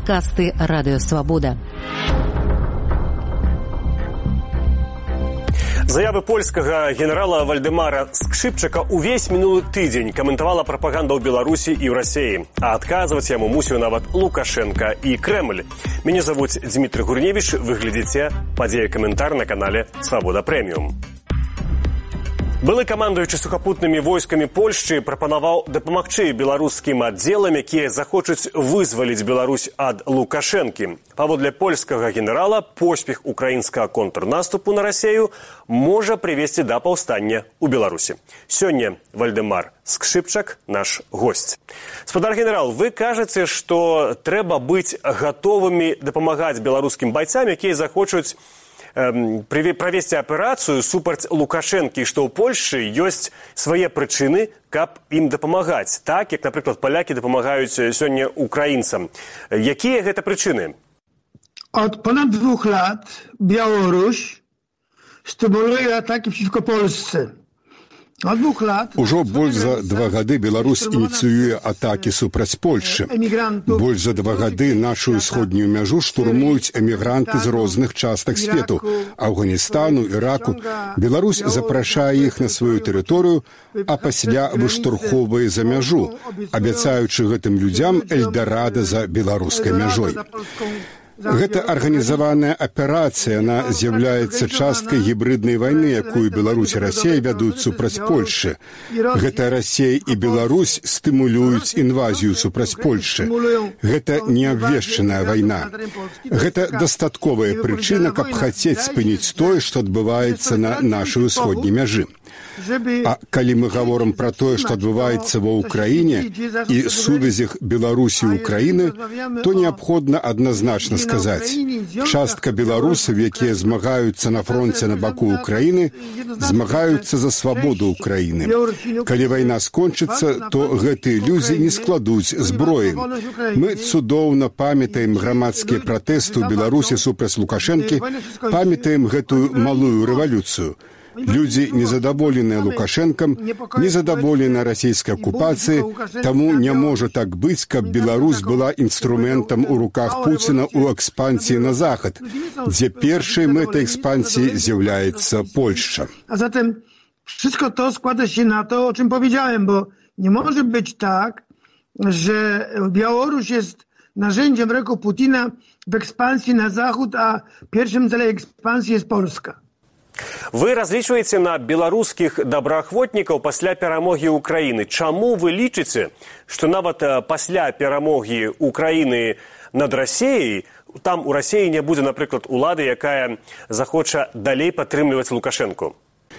Падкасты Радыё Свабода. Заявы польскага генерала Вальдэмара Скшыпчака увесь мінулы тыдзень каментавала прапаганда ў Беларусі і ў Расіі, а адказваць яму мусіў нават Лукашенко і Крэмль. Мяне завуць Дмітрий Гурневіч, вы глядзіце падзея каментар на канале Свабода Прэміум. Былы камандуючы сухапутнымі войскамі Польшчы прапанаваў дапамагчы беларускім аддзелам, якія захочуць вызваліць Беларусь ад Лукашэнкі. Паводле польскага генерала, поспех украінскага контрнаступу на Расію можа прывесці да паўстання ў Беларусі. Сёння Вальдэмар Скшыпчак наш госць. Спадар генерал, вы кажаце, што трэба быць гатовымі дапамагаць беларускім байцам, якія захочуць правесці аперацыю супраць Лукашэнкі, што ў Польшчы ёсць свае прычыны, каб ім дапамагаць, так, як, напрыклад, палякі дапамагаюць сёння украінцам. Якія гэта прычыны? Od ponad 2 lat Białoruś stymuluje ataki przeciwko Polsce. Ужо больш за 2 гады Беларусь ініцыюе атакі супраць Польшчы. Больш за 2 гады нашу усходнюю мяжу штурмуюць эмігранты з розных частак свету – Афганістану, Іраку. Беларусь запрашае іх на сваю тэрыторыю, а пасля выштурхоўвае за мяжу, абяцаючы гэтым людзям эльдарада за беларускай мяжой. Гэта арганізаваная аперацыя, яна з'яўляецца часткай гібрыднай вайны, якую Беларусь і Расія вядуць супраць Польшчы. Гэта Расія і Беларусь стымулююць інвазію супраць Польшчы. Гэта неабвешчаная вайна. Гэта дастатковая прычына, каб хацець спыніць тое, што адбываецца на нашай усходняй мяжы. А калі мы гаворым пра тое, што адбываецца ва ўкраіне і сувязях Беларусі і Украіны, то неабходна адназначна сказаць. Частка беларусаў, якія змагаюцца на фронце на баку Украіны, змагаюцца за свабоду Украіны. Калі вайна скончыцца, то гэтыя людзі не складуць зброі. Мы цудоўна памятаем грамадскія пратэсты ў Беларусі супраць Лукашэнкі, памятаем гэтую малую рэвалюцыю. Людзі незадаволеныя Лукашэнкам, незадаволеныя расійскай акупацыяй, таму не можа так быць, каб Беларусь была інструментам у руках Пуціна ў экспансіі на захад, дзе першай мэтай экспансіі з'яўляецца Польшча. A zatem wszystko to składa się na to, o czym powiedziałem, bo nie może być tak, że Białoruś jest narzędziem w ręku Putina w ekspansji na zachód, a pierwszym celem ekspansji jest Polska. Вы разлічваеце на беларускіх добраахвотнікаў пасля перамогі Украіны. Чаму вы лічыце, што нават пасля перамогі Украіны над Расіяй, там у Расіі не будзе, напрыклад, улады, якая захоча далей падтрымліваць Лукашэнку?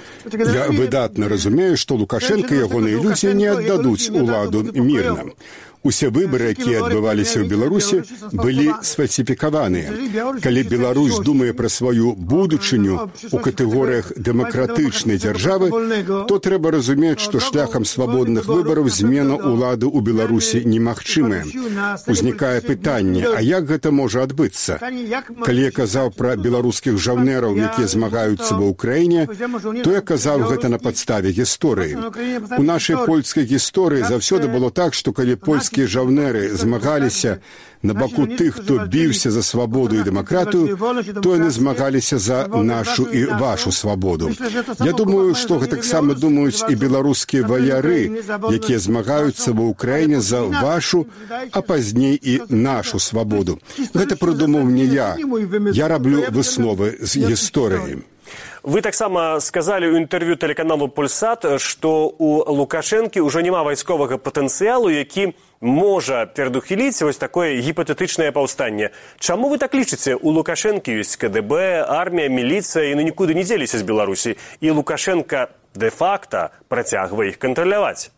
Я выдатна разумею, што Лукашэнка і ягоныя людзі не аддадуць уладу мірна. Усе выбары, якія адбываліся ў Беларусі, былі сфальсіфікаваныя. Калі Беларусь думае пра сваю будучыню у катэгорыях дэмакратычнай дзяржавы, то трэба разумець, што шляхам свабодных выбараў змена ўлады ў Беларусі немагчымая. Узнікае пытанне, а як гэта можа адбыцца? Калі я казаў пра беларускіх жаўнераў, якія змагаюцца ва ўкраіне, то я казаў гэта на падставе гісторыі. У нашай польскай гісторыі заўсёды было так, што калі польскія жаўнеры змагаліся на баку тых, хто біўся за свабоду і дэмакратыю, то яны змагаліся за нашу і вашу свабоду. Я думаю, што гэтаксама думаюць і беларускія ваяры, якія змагаюцца ва ўкраіне за вашу, а пазней і нашу свабоду. Гэта прыдумаў не я. Я раблю высновы з гісторыі. Вы таксама сказалі ў інтэрв'ю тэлеканалу «Пульсат», што у Лукашэнкі ўжо няма вайсковага патэнцыялу, які можа перадухіліць вось такое гіпатэтычнае паўстанне. Чаму вы так лічыце? У Лукашэнкі ёсць КДБ, армія, міліцыя, яны нікуды не дзеліся з Беларусі, і Лукашэнка дэ-факта працягвае іх кантраляваць.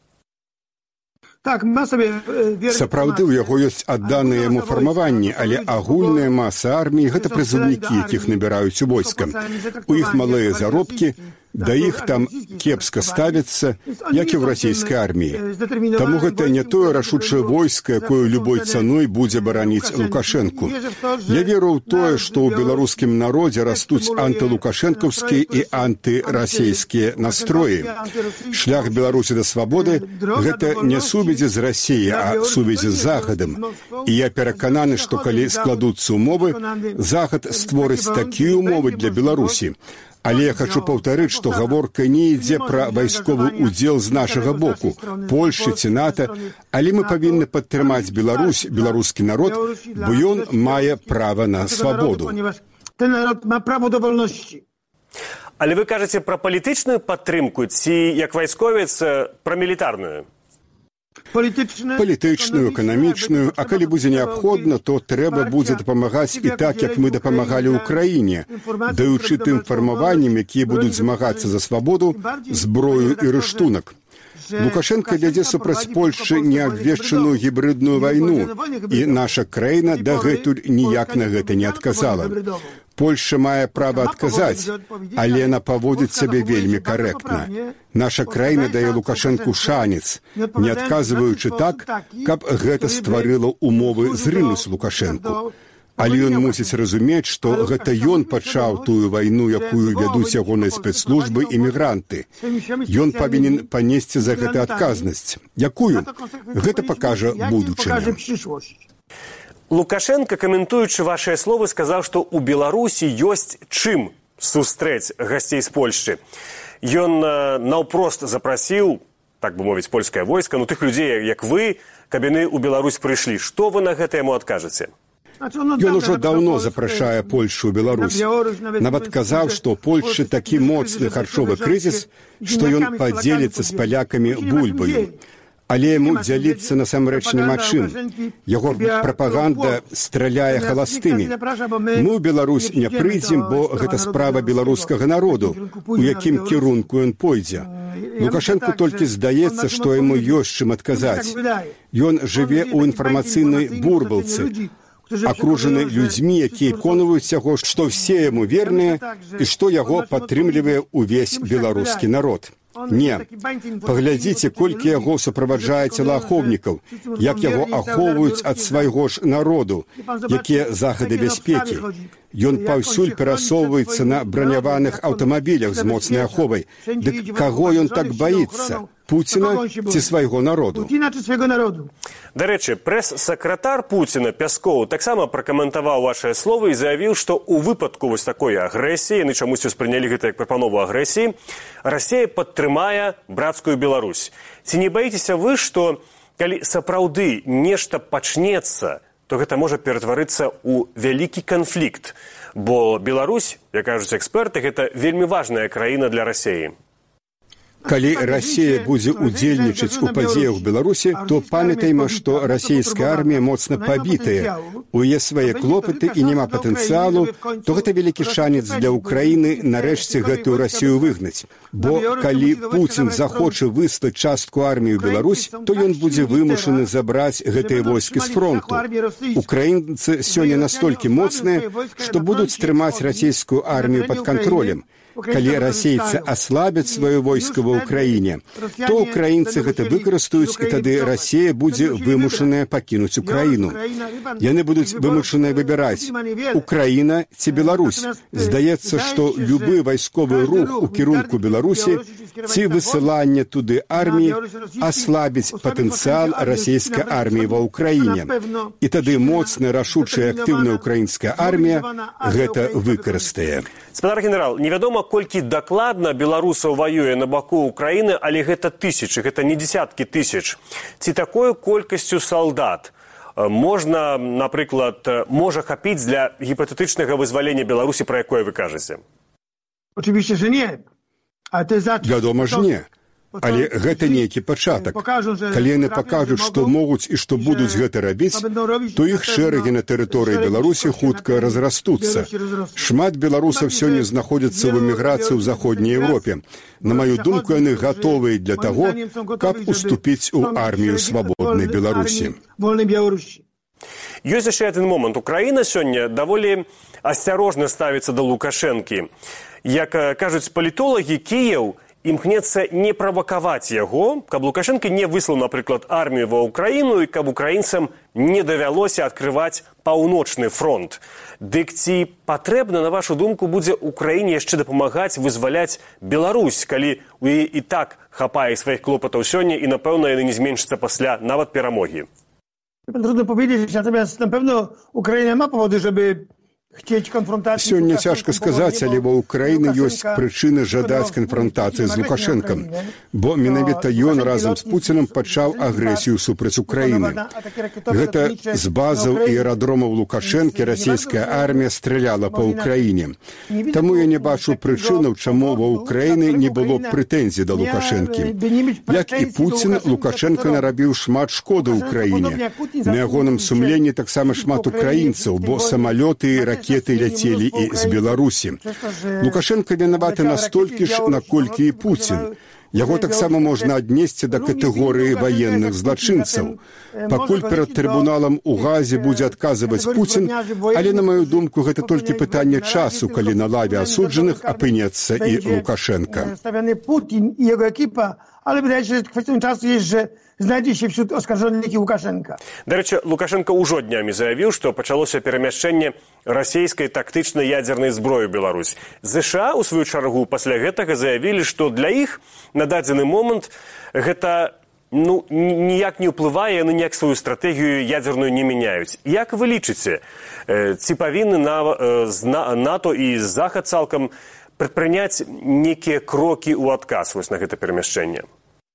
Сапраўды, у яго ёсць адданыя яму фармаванні, але агульная маса арміі – гэта прызыўнікі, якіх набіраюць у войска. У іх малыя заробкі, Да іх там кепска ставіцца, як і ў расійскай арміі. Таму гэта не тое рашучае войска, якое любой цаной будзе бараніць Лукашэнку. Я веру ў тое, што ў беларускім народзе растуць антылукашэнкаўскія і антырасійскія настроі. Шлях Беларусі да свабоды – гэта не сувязі з Расіяй, а сувязі з Захадам. І я перакананы, што калі складуцца умовы, Захад створыць такія умовы для Беларусі. Але я хочу паўтарыць, што гаворка не ідзе пра вайсковы ўдзел з нашага боку, Польшчы ці НАТО, але мы павінны падтрымаць Беларусь, беларускі народ, бо ён мае права на свабоду. Але вы кажаце пра палітычную падтрымку ці, як вайсковец, пра мілітарную? Палітычную, эканамічную, а калі будзе неабходна, то трэба будзе дапамагаць і так, як мы дапамагалі ўкраіне, даючы тым фармаванням, якія будуць змагацца за свабоду, зброю і рыштунак. Лукашенко вядзе супраць Польшчы неабвешчаную гібридную вайну, і наша краіна дагэтуль ніяк на гэта не адказала. Польшча мае права адказаць, але яна паводзіць сябе вельмі карэктна. Наша краіна дае Лукашэнку шанец, не адказваючы так, каб гэта стварыла умовы зрынуць Лукашэнку. Але ён мусіць разумець, што гэта ён пачаў тую вайну, якую вядуць ягоныя спецслужбы і мігранты. Ён павінен панесці за гэта адказнасць. Якую? Гэта пакажа будучыня. Лукашенко, каментуючы вашыя словы, сказаў, што ў Беларусі ёсць чым сустрэць гасцей з Польшчы. Ён наўпрост запрасіў, так бы мовіць, польскае войска, тых людзей, як вы, каб яны ў Беларусь прыйшлі. Што вы на гэта яму адкажаце? Ён ужо даўно запрашае Польшчу ў Беларусь. Нават казаў, што ў Польшчы такі моцны харчовы крызіс, што ён падзеліцца з палякамі бульбаю. Але яму дзяліцца насамрэч няма чым. Яго прапаганда страляе халастымі. Мы ў Беларусь не прыйдзем, бо гэта справа беларускага народу, у якім кірунку ён пойдзе. Лукашэнку толькі здаецца, што яму ёсць чым адказаць. Ён жыве ў інфармацыйнай бурбалцы, акружаны людзьмі, якія пераконваюць яго, што ўсе яму верныя і што яго падтрымлівае ўвесь беларускі народ. Не. Паглядзіце, колькі яго суправаджае цела ахоўнікаў, як яго ахоўваюць ад свайго ж народу, якія захады бяспекі. Ён паўсюль перасоўваецца на браняваных аўтамабілях з моцнай аховай. Дык каго ён так баіцца? Пуціна ці свайго народу? Дарэчы, прэс-сакратар Пуціна Пяскоў таксама пракаментаваў вашыя словы і заявіў, што ў выпадку вось такой агрэсіі, яны чамусь успрынялі гэта як прапанову агрэсіі, Расія падтрымае брацкую Беларусь. Ці не баіцеся вы, што калі сапраўды нешта пачнецца, то гэта можа ператварыцца ў вялікі канфлікт, бо Беларусь, як кажуць эксперты, гэта вельмі важная краіна для Расіі. Калі Расія будзе ўдзельнічаць у падзеях у Беларусі, то памятайма, што расійская армія моцна пабітая, у яе свае клопаты і няма патэнцыялу, то гэта вялікі шанец для Ўкраіны нарэшце гэтую Расію выгнаць. Бо калі Пуцін захоча выслаць частку арміі ў Беларусь, то ён будзе вымушаны забраць гэтыя войскі з фронту. Украінцы сёння настолькі моцныя, што будуць трымаць расійскую армію пад кантролем. Калі расейцы аслабяць сваё войска ва ўкраіне, то ўкраінцы гэта выкарыстаюць, і тады Расія будзе вымушаная пакінуць Украіну. Яны будуць вымушаныя выбіраць, Украіна ці Беларусь. Здаецца, што любы вайсковы рух у кірунку Беларусі ці высыланне туды арміі аслабіць патэнцыял расійскай арміі ва ўкраіне. І тады моцная, рашучая, актыўная украінская армія гэта выкарыстае. Спадар генерал, невядома, колькі дакладна беларусаў ваюе на баку Украіны, але гэта тысячы, гэта не дзесяткі тысяч. Ці такой колькасцю салдат можна, напрыклад, можа хапіць для гіпатэтычнага вызвалення Беларусі, пра якое вы кажаце? Вядома ж не. Але гэта нейкі пачатак. Калі яны пакажуць, што могуць і што будуць гэта рабіць, то іх шэрагі на тэрыторыі Беларусі хутка разрастуцца. Шмат беларусаў сёння знаходзяцца ў эміграцыі ў заходняй Еўропе. На маю думку, яны гатовыя для таго, каб уступіць у армію свабоднай Беларусі. Ёсць яшчэ адзін момант. Украіна сёння даволі асцярожна ставіцца да Лукашэнкі. Як кажуць палітолагі, Кіеў імкнецца не правакаваць яго, каб Лукашенко не выслаў, напрыклад, армію ва Ўкраіну і каб украінцам не давялося адкрываць паўночны фронт. Дык ці патрэбна, на вашу думку, будзе Украіне яшчэ дапамагаць вызваляць Беларусь, калі у яе і так хапае сваіх клопатаў сёння і, напэўна, яны не зменшыцца пасля нават перамогі? Trudno powiedzieć, natomiast na pewno Ukraina ma powody, żeby Сёння цяжка сказаць, але ва Ўкраіны ёсць прычыны жадаць канфронтацыі з Лукашэнкам, бо менавіта ён разам з Пуцінам пачаў агрэсію супраць Украіны. Гэта з базаў і аэрадромаў Лукашэнкі расійская армія страляла па Ўкраіне. Таму я не бачу прычынаў, чаму ва Ўкраіны не было прэтэнзій да Лукашэнкі. Як і Пуцін, Лукашэнка нарабіў шмат шкоды Ўкраіне. На ягоным сумленні таксама шмат украінцаў, бо самалёты і ракеты ляцелі і з Беларусі. Лукашенко вінаваты настолькі ж, наколькі і Пуцін. Яго таксама можна аднесці да катэгорыі ваенных злачынцаў. Пакуль перад трыбуналам у Газе будзе адказваць Пуцін, але, на маю думку, гэта толькі пытанне часу, калі на лаве асуджаных апынецца і Лукашенко. Ale wydaje się, że kwestią czasu jest, że znajdzie się wśród oskarżonych i Łukaszenka. Да рэчы, Лукашенко ўжо днямі заявіў, што пачалося перамяшчэнне расійскай тактычнай ядзернай зброі ў Беларусь. ЗША, у сваю чаргу, пасля гэтага заявілі, што для іх на дадзены момант гэта ніяк не ўплывае, яны ніяк сваю стратэгію ядзерную не мяняюць. Як вы лічыце, ці павінны НАТО і Захад цалкам прадпрыняць нейкія крокі ў адказ вось на гэта перамяшчэнне?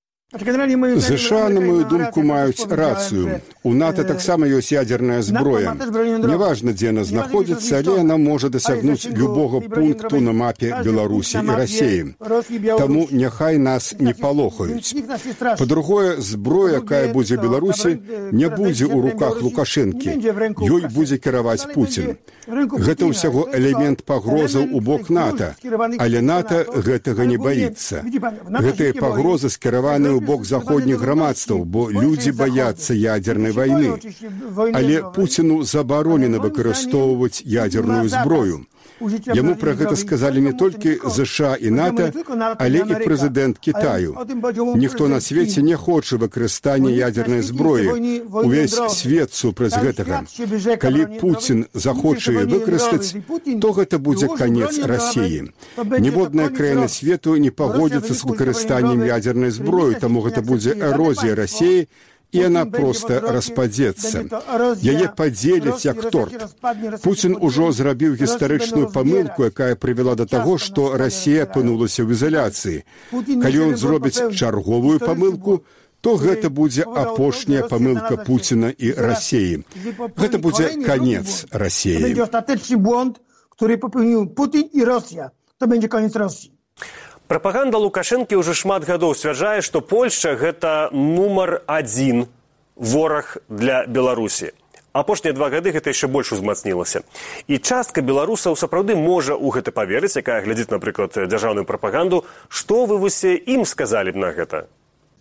ЗША, на мою думку, маюць рацыю. У НАТО таксама ёсць ядзерная зброя. Неважна, дзе яна знаходзіцца, але яна можа дасягнуць любога пункту на мапе Беларусі і Расіі. Таму няхай нас не палохаюць. Па-другое, зброя, якая будзе ў Беларусі, не будзе ў руках Лукашэнкі. Ёй будзе кіраваць Пуцін. Гэта ўсяго элемент пагрозаў у бок НАТО, але НАТО гэтага не баіцца. Гэтыя пагрозы скіраваны ў бок заходніх грамадстваў, бо людзі баяцца ядзернай вайны. Але Пуціну забаронена выкарыстоўваць ядзерную зброю. Яму пра гэта сказалі не толькі ЗША і НАТО, але і прэзідэнт Кітаю. Ніхто на свеце не хоча выкарыстання ядзернай зброі. Увесь свет супраць гэтага. Калі Пуцін захоча яе выкарыстаць, то гэта будзе канец Расіі. Ніводная краіна свету не пагодзіцца з выкарыстаннем ядзернай зброі, таму гэта будзе эрозія Расіі, і яна проста распадзецца. Яе падзеляць як торт. Пуцін ужо зрабіў гістарычную памылку, якая прывяла да таго, што Расія апынулася ў изоляцыі. Калі ён зробіць чарговую памылку, то гэта будзе апошняя памылка Пуціна і Расіі. Гэта будзе канец Расіі. Będzie ostateczny błąd, który popełnił Putin i Rosja. To będzie koniec Rosji. Прапаганда Лукашэнкі ўжо шмат гадоў сцвярджае, што Польшча гэта нумар адзін вораг для Беларусі. Апошнія 2 гады гэта яшчэ больш узмацнілася. І частка беларусаў сапраўды можа ў гэта паверыць, якая глядзіць, напрыклад, дзяржаўную прапаганду. Што вы вось ім сказалі б на гэта?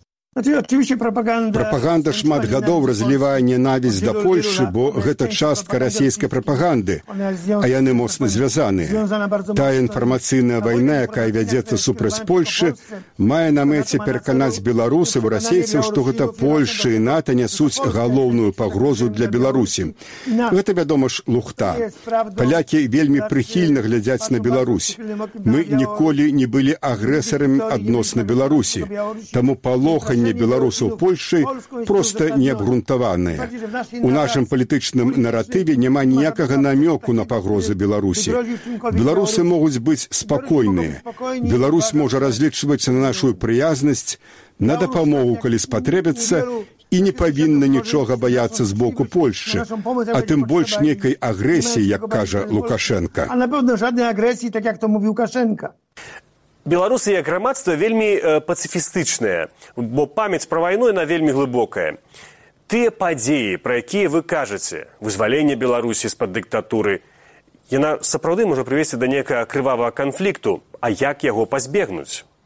Прапаганда шмат гадоў разлівае ненавісць да Польшы, бо гэта частка расійскай прапаганды, а яны моцна звязаныя. Тая інфармацыйная вайна, якая вядзецца супраць Польшы, мае на мэце пераканаць беларусаў і расейцаў, што гэта Польшча і НАТО нясуць галоўную пагрозу для Беларусі. Гэта, вядома ж, лухта. Палякі вельмі прыхільна глядзяць на Беларусь. Мы ніколі не былі агрэсарамі адносна Беларусі. Таму палоханне беларусаў Польшчы проста неабгрунтаваныя. У нашым палітычным наратыве няма ніякага намёку на пагрозы Беларусі. Беларусы могуць быць спакойныя. Беларусь можа разлічваць на нашу прыязнасць, на дапамогу, калі спатрэбіцца, і не павінна нічога баяцца з боку Польшчы, а тым больш нейкай агрэсіі, як кажа Лукашенка. А напэўна, жаднай агрэсіі, так як то мовіў Лукашенка. Беларусы як грамадства вельмі пацыфістычныя, бо памяць пра вайну яна вельмі глыбокая. Тыя падзеі, пра якія вы кажаце, вызваленне Беларусі з-пад дыктатуры, яна сапраўды можа прывесці да нейкага крывавага канфлікту, а як яго пазбегнуць?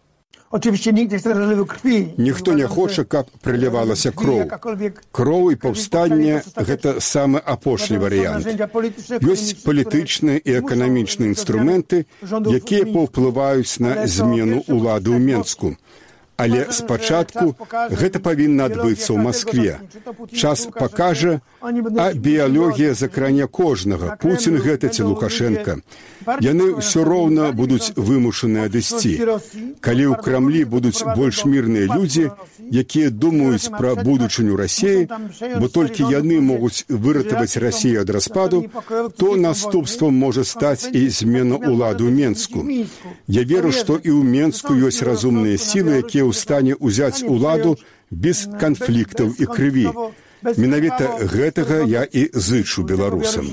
Ніхто не хоча, каб прылівалася кроў. Кроў і паўстанне – гэта самы апошні варыянт. Ёсць палітычныя і эканамічныя інструменты, якія паўплываюць на змену ўлады ў Менску. Але спачатку гэта павінна адбыцца ў Маскве. Час пакажа, а біялогія закране кожнага, Пуцін гэта ці Лукашенка. Яны ўсё роўна будуць вымушаны адысці. Калі ў Крамлі будуць больш мірныя людзі, якія думаюць пра будучыню Расіі, бо толькі яны могуць выратаваць Расію ад распаду, то наступствам можа стаць і змена ўлады ў Менску. Я веру, што і ў Менску ёсць разумныя сілы, якія ў стане ўзяць уладу без канфліктаў і крыві. Менавіта гэтага я і зычу беларусам.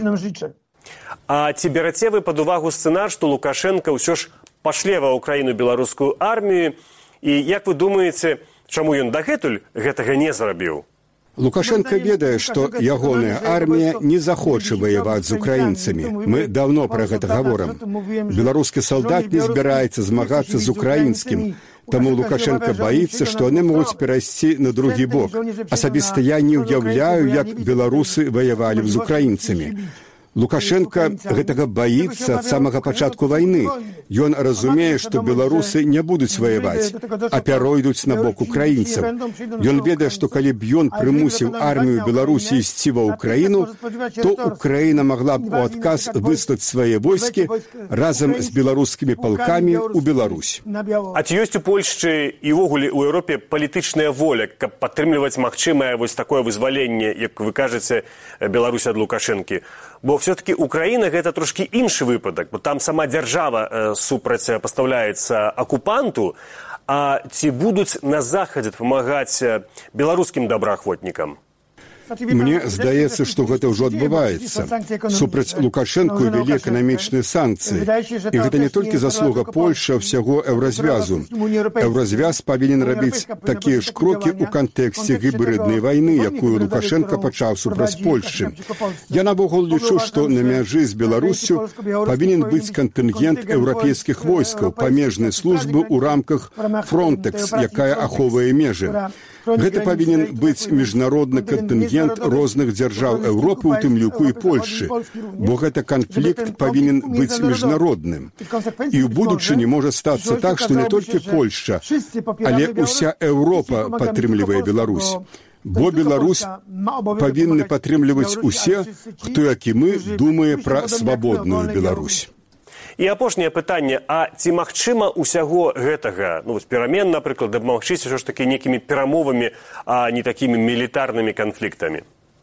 А ці бераце вы пад увагу сцэнар, што Лукашенка ўсё ж пашле ва Ўкраіну беларускую армію, і як вы думаеце, чаму ён дагэтуль гэтага не зрабіў? Лукашенко ведае, што ягоная армія не захоча ваяваць з украінцамі. Мы даўно пра гэта гаворым. Беларускі салдат не збіраецца змагацца з украінскім. Таму Лукашенко баіцца, што яны могуць перайсці на другі бок. Асабіста я не ўяўляю, як беларусы ваявалі з украінцамі. Лукашенко гэтага баіцца ад самага пачатку вайны. Ён разумее, што беларусы не будуць ваяваць, а пяройдуць на бок украінцаў. Ён ведае, што калі б ён прымусіў армію Беларусі ісці ва Ўкраіну, то Украіна магла б у адказ выслаць свае войскі разам з беларускімі палкамі ў Беларусь. А ці ёсць у Польшчы і ўвогуле ў Еўропе палітычная воля, каб падтрымліваць магчымае вось такое вызваленне, як вы кажаце, Беларусі ад Лукашэнкі? Бо все-таки Украина гэта трошки іншы выпадак, бо там сама дзяржава супрацьпастаўляецца акупанту, а ці будуць на захадзе дапамагаць беларускім добраахвотнікам? Мне здаецца, што гэта ўжо адбываецца. Супраць Лукашэнку ввялі эканамічныя санкцыі. І гэта не толькі заслуга Польшчы, а ўсяго Еўразвязу. Еўразвяз павінен рабіць такія ж крокі ў кантэксце гібриднай вайны, якую Лукашенко пачаў супраць Польшчы. Я навогул лічу, што на мяжы з Беларуссю павінен быць кантынгент еўрапейскіх войскаў, памежнай службы ў рамках Фронтекс, якая ахоўвае межы. Гэта павінен быць міжнародны кантынгент розных дзяржаў Еўропы, у тым ліку і Польшчы, бо гэта канфлікт павінен быць міжнародным. І ў будучыні можа стацца так, што не толькі Польшча, але ўся Еўропа падтрымлівае Беларусь. Бо Беларусь павінны падтрымліваць усе, хто, як і мы, думае пра свабодную Беларусь. І апошняе пытанне, а ці магчыма ўсяго гэтага, перамен, напрыклад, дамагчыся ўсё ж такі нейкімі перамовамі, а не такімі мілітарнымі канфліктамі?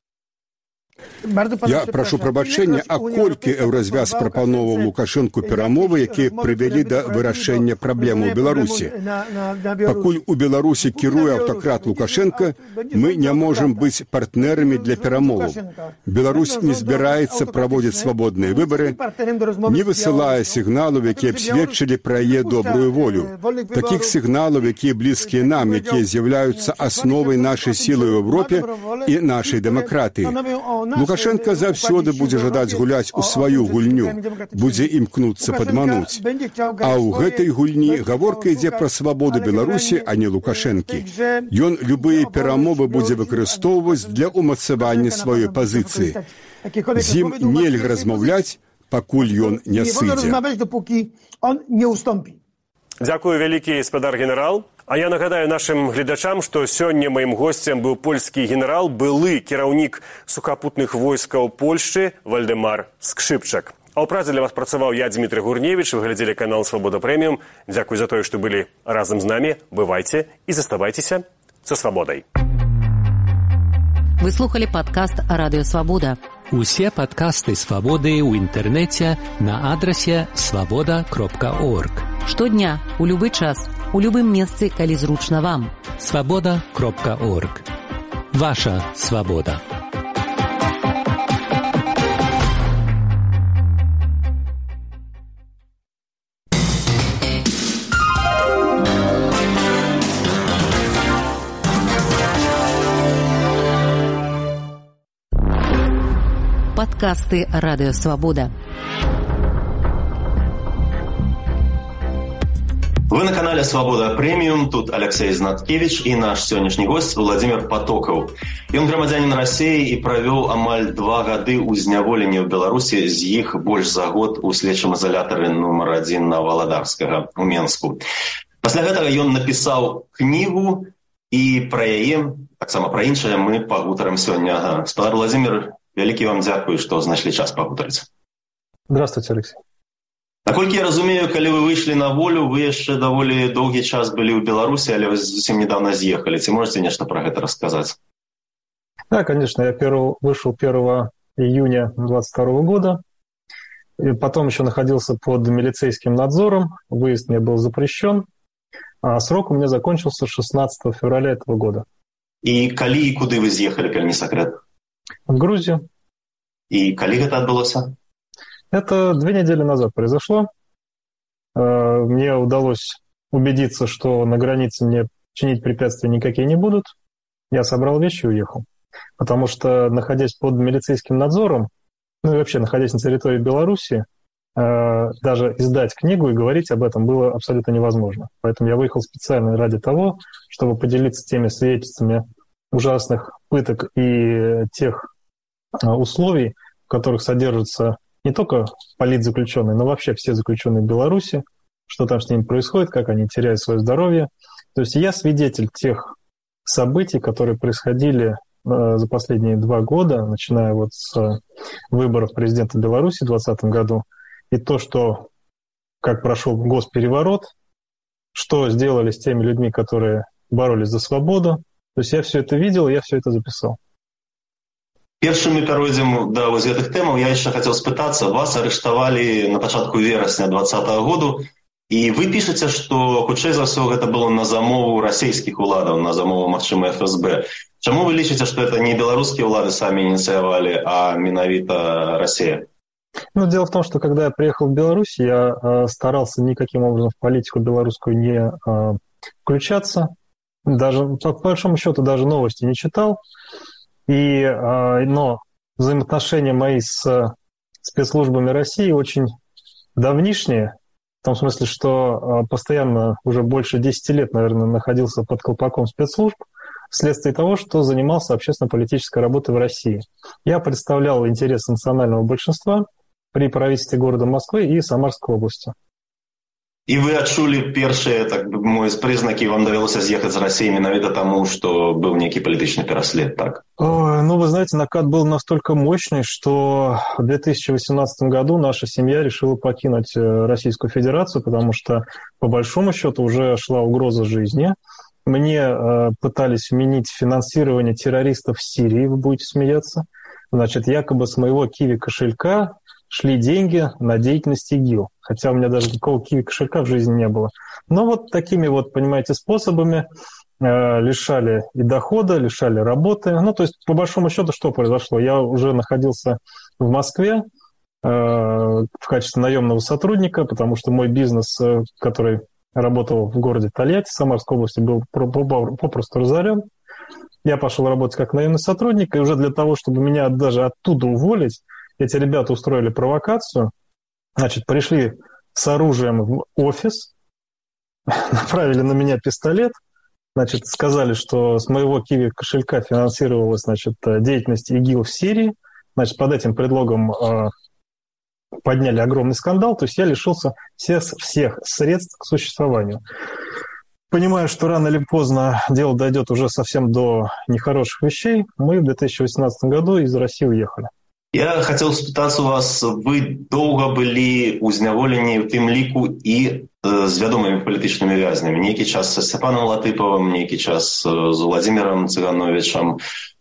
Я прашу прабачэння, а колькі Еўразвяз прапановаў Лукашэнку перамовы, якія прывялі да вырашэння праблемаў Беларусі. Пакуль у Беларусі кіруе аўтакрат Лукашенка, мы не можам быць партнерамі для перамоваў. Беларусь не збіраецца праводзіць свабодныя выбары, не высылае сігналаў, якія б сведчылі пра яе добрую волю. Такіх сігналаў, якія блізкія нам, якія з'яўляюцца асновай нашай сілы ў Еўропе і нашай дэмакратыі. Лукашенко заўсёды будзе жадаць гуляць у сваю гульню, будзе імкнуцца падмануць. А ў гэтай гульні гаворка ідзе пра свабоду Беларусі, а не Лукашэнкі. Ён любыя перамовы будзе выкарыстоўваць для ўмацавання сваёй пазіцыі. З ім нельга размаўляць, пакуль ён не сыдзе. Дзякую вялікі, спадар генерал. А я нагадаю нашим гледачам, што сёння маім госцем быў польскі генерал, былы кіраўнік сухапутных войскаў Польшчы Вальдэмар Скшыпчак. А ў працы для вас працаваў я, Дмітрий Гурневіч, вы глядзелі канал «Свабода Прэміум». Дзякуй за тое, што былі разам з намі. Бывайце і заставайцеся са свабодай. Вы слухали падкаст «Радыё Свабода». Усе падкасты «Свабоды» ў інтэрнэце на адрасе свабода.орг. Штодня, у любы час, у любым месцы, калі зручна вам. свабода.орг. Ваша свабода. Подкасты «Радио Свобода». Вы на канале «Свобода Премиум». Тут Алексей Знаткевич и наш сегодняшний гость Владимир Потокаў. Ён грамадзянин России и провел амаль 2 гады ў зняволенні ў Беларусі, з іх больш за год у следчым изолятары номер 1 на Валадарскага у Менску. Пасля гэтага ён напісаў кнігу, і пра яе, таксама пра іншае, мы пагутарым сёння. Гаспадар Владимир, вялікі вам дзякуй, што знайшлі час пагутарыць. Здравствуйте, Алексей. Наколькі я разумею, калі вы выйшлі на волю, вы яшчэ даволі доўгі час былі ў Беларусі, але вы зусім недавно з'ехалі. Ці можете нешта про гэта рассказать? Да, конечно. Я вышел 1 июня 2022 года. И потом еще находился под милицейским надзором. Выезд мне был запрещен. А срок у меня закончился 16 февраля этого года. И калі и куды вы з'ехалі, калі не секрет? В Грузию. И калі гэта адбылося? Это 2 недели назад произошло. Мне удалось убедиться, что на границе мне чинить препятствия никакие не будут. Я собрал вещи и уехал. Потому что, находясь под милицейским надзором, ну и вообще находясь на территории Беларуси, даже издать книгу и говорить об этом было абсолютно невозможно. Поэтому я выехал специально ради того, чтобы поделиться теми свидетельствами ужасных пыток и тех условий, в которых содержатся не только политзаключенные, но вообще все заключенные в Беларуси, что там с ними происходит, как они теряют свое здоровье. То есть я свидетель тех событий, которые происходили за последние 2 года, начиная вот с выборов президента Беларуси в 2020 году, и то, что, как прошел госпереворот, что сделали с теми людьми, которые боролись за свободу. То есть я все это видел, я все это записал. Першым мы перейдем до вось гэтых тэмаў. Я яшчэ хацеў спытацца, вас арыштавалі на пачатку верасня 2020 году, і вы пішаце, што хутчэй за ўсё гэта было на замову расійскіх уладаў, на замову, магчыма, ФСБ. Чаму вы лічыце, што это не беларускія ўлады самі ініцыявалі, а менавіта Россия? Ну, дело в том, что когда я приехал в Беларусь, я старался никаким образом в политику белорусскую не включаться. Даже, по большому счету, даже новости не читал. Но взаимоотношения мои с спецслужбами России очень давнишние, в том смысле, что постоянно уже больше 10 лет, наверное, находился под колпаком спецслужб, вследствие того, что занимался общественно-политической работой в России. Я представлял интересы национального большинства при правительстве города Москвы и Самарской области. И вы адчулі першыя, так бы мовіць, прызнакі, вам давялося з'ехаць з России менавіта тому, что был некий политичный пераслед, так? Ну, вы знаете, накат был настолько мощный, что в 2018 году наша семья решила покинуть Российскую Федерацию, потому что, по большому счету, уже шла угроза жизни. Мне пытались вменить финансирование террористов в Сирии, вы будете смеяться. Значит, якобы с моего киви-кошелька шли деньги на деятельность ИГИЛ, хотя у меня даже никакого киви-кошелька в жизни не было. Но вот такими вот, понимаете, способами лишали и дохода, лишали работы. Ну, то есть, по большому счету, что произошло? Я уже находился в Москве в качестве наемного сотрудника, потому что мой бизнес, который работал в городе Тольятти, Самарской области, был попросту разорен. Я пошел работать как наемный сотрудник, и уже для того, чтобы меня даже оттуда уволить, эти ребята устроили провокацию, значит, пришли с оружием в офис, направили на меня пистолет, значит, сказали, что с моего киви-кошелька финансировалась, значит, деятельность ИГИЛ в Сирии, значит, под этим предлогом подняли огромный скандал, то есть я лишился всех средств к существованию. Понимаю, что рано или поздно дело дойдет уже совсем до нехороших вещей, мы в 2018 году из России уехали. Я хотел спытацца у вас, вы доўга былі ў зняволенні ў тым ліку і з вядомымі палітычнымі вязнямі. Нейкі час са Сцяпанам Латыпавым, нейкі час з Владзімірам Цыгановічам.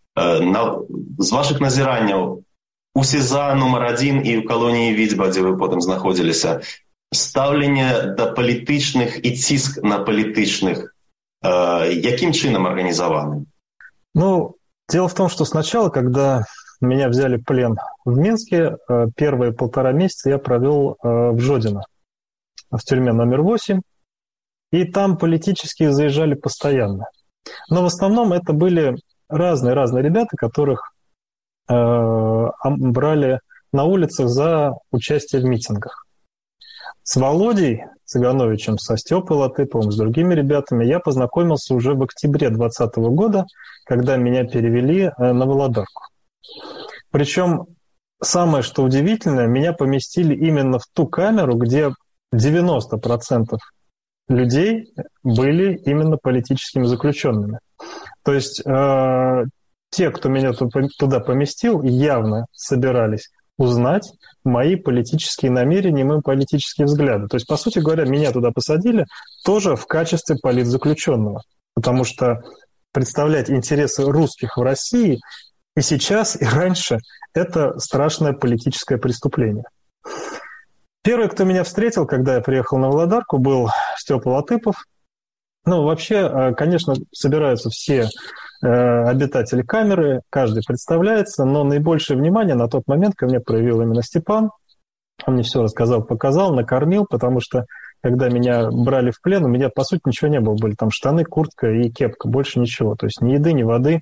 З вашых назіранняў у СІЗА номер 1 і ў калоніі Відзьба, дзе вы потым знаходзіліся, стаўленне да палітычных і ціск на палітычных, якім чынам арганізаваны? Ну, дело в том, что сначала, когда меня взяли в плен в Минске, первые 1,5 месяца я провел в Жодино, в тюрьме номер 8, и там политические заезжали постоянно. Но в основном это были разные ребята, которых брали на улицах за участие в митингах. С Володей Цыгановичем, со Степой Латыповым, с другими ребятами я познакомился уже в октябре 2020 года, когда меня перевели на Володарку. Причем самое, что удивительное, меня поместили именно в ту камеру, где 90% людей были именно политическими заключенными. То есть те, кто меня туда поместил, явно собирались узнать мои политические намерения, мои политические взгляды. То есть, по сути говоря, меня туда посадили тоже в качестве политзаключенного, потому что представлять интересы русских в России и сейчас, и раньше – это страшное политическое преступление. Первый, кто меня встретил, когда я приехал на Володарку, был Степа Латыпов. Ну, вообще, конечно, собираются все обитатели камеры, каждый представляется, но наибольшее внимание на тот момент ко мне проявил именно Степан. Он мне все рассказал, показал, накормил, потому что, когда меня брали в плен, у меня, по сути, ничего не было. Были там штаны, куртка и кепка, больше ничего. То есть ни еды, ни воды.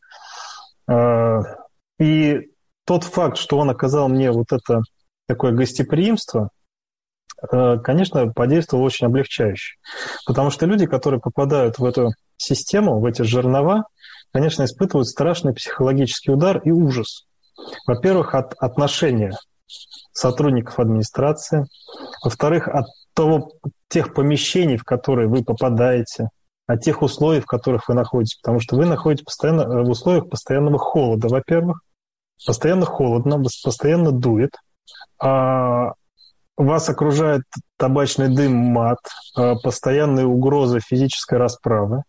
И тот факт, что он оказал мне вот это такое гостеприимство, конечно, подействовало очень облегчающе. Потому что люди, которые попадают в эту систему, в эти жернова, конечно, испытывают страшный психологический удар и ужас. Во-первых, от отношения сотрудников администрации. Во-вторых, от тех помещений, в которые вы попадаете, от тех условий, в которых вы находитесь. Потому что вы находитесь постоянно в условиях постоянного холода, во-первых. Постоянно холодно, постоянно дует. Вас окружает табачный дым, мат, постоянные угрозы физической расправы.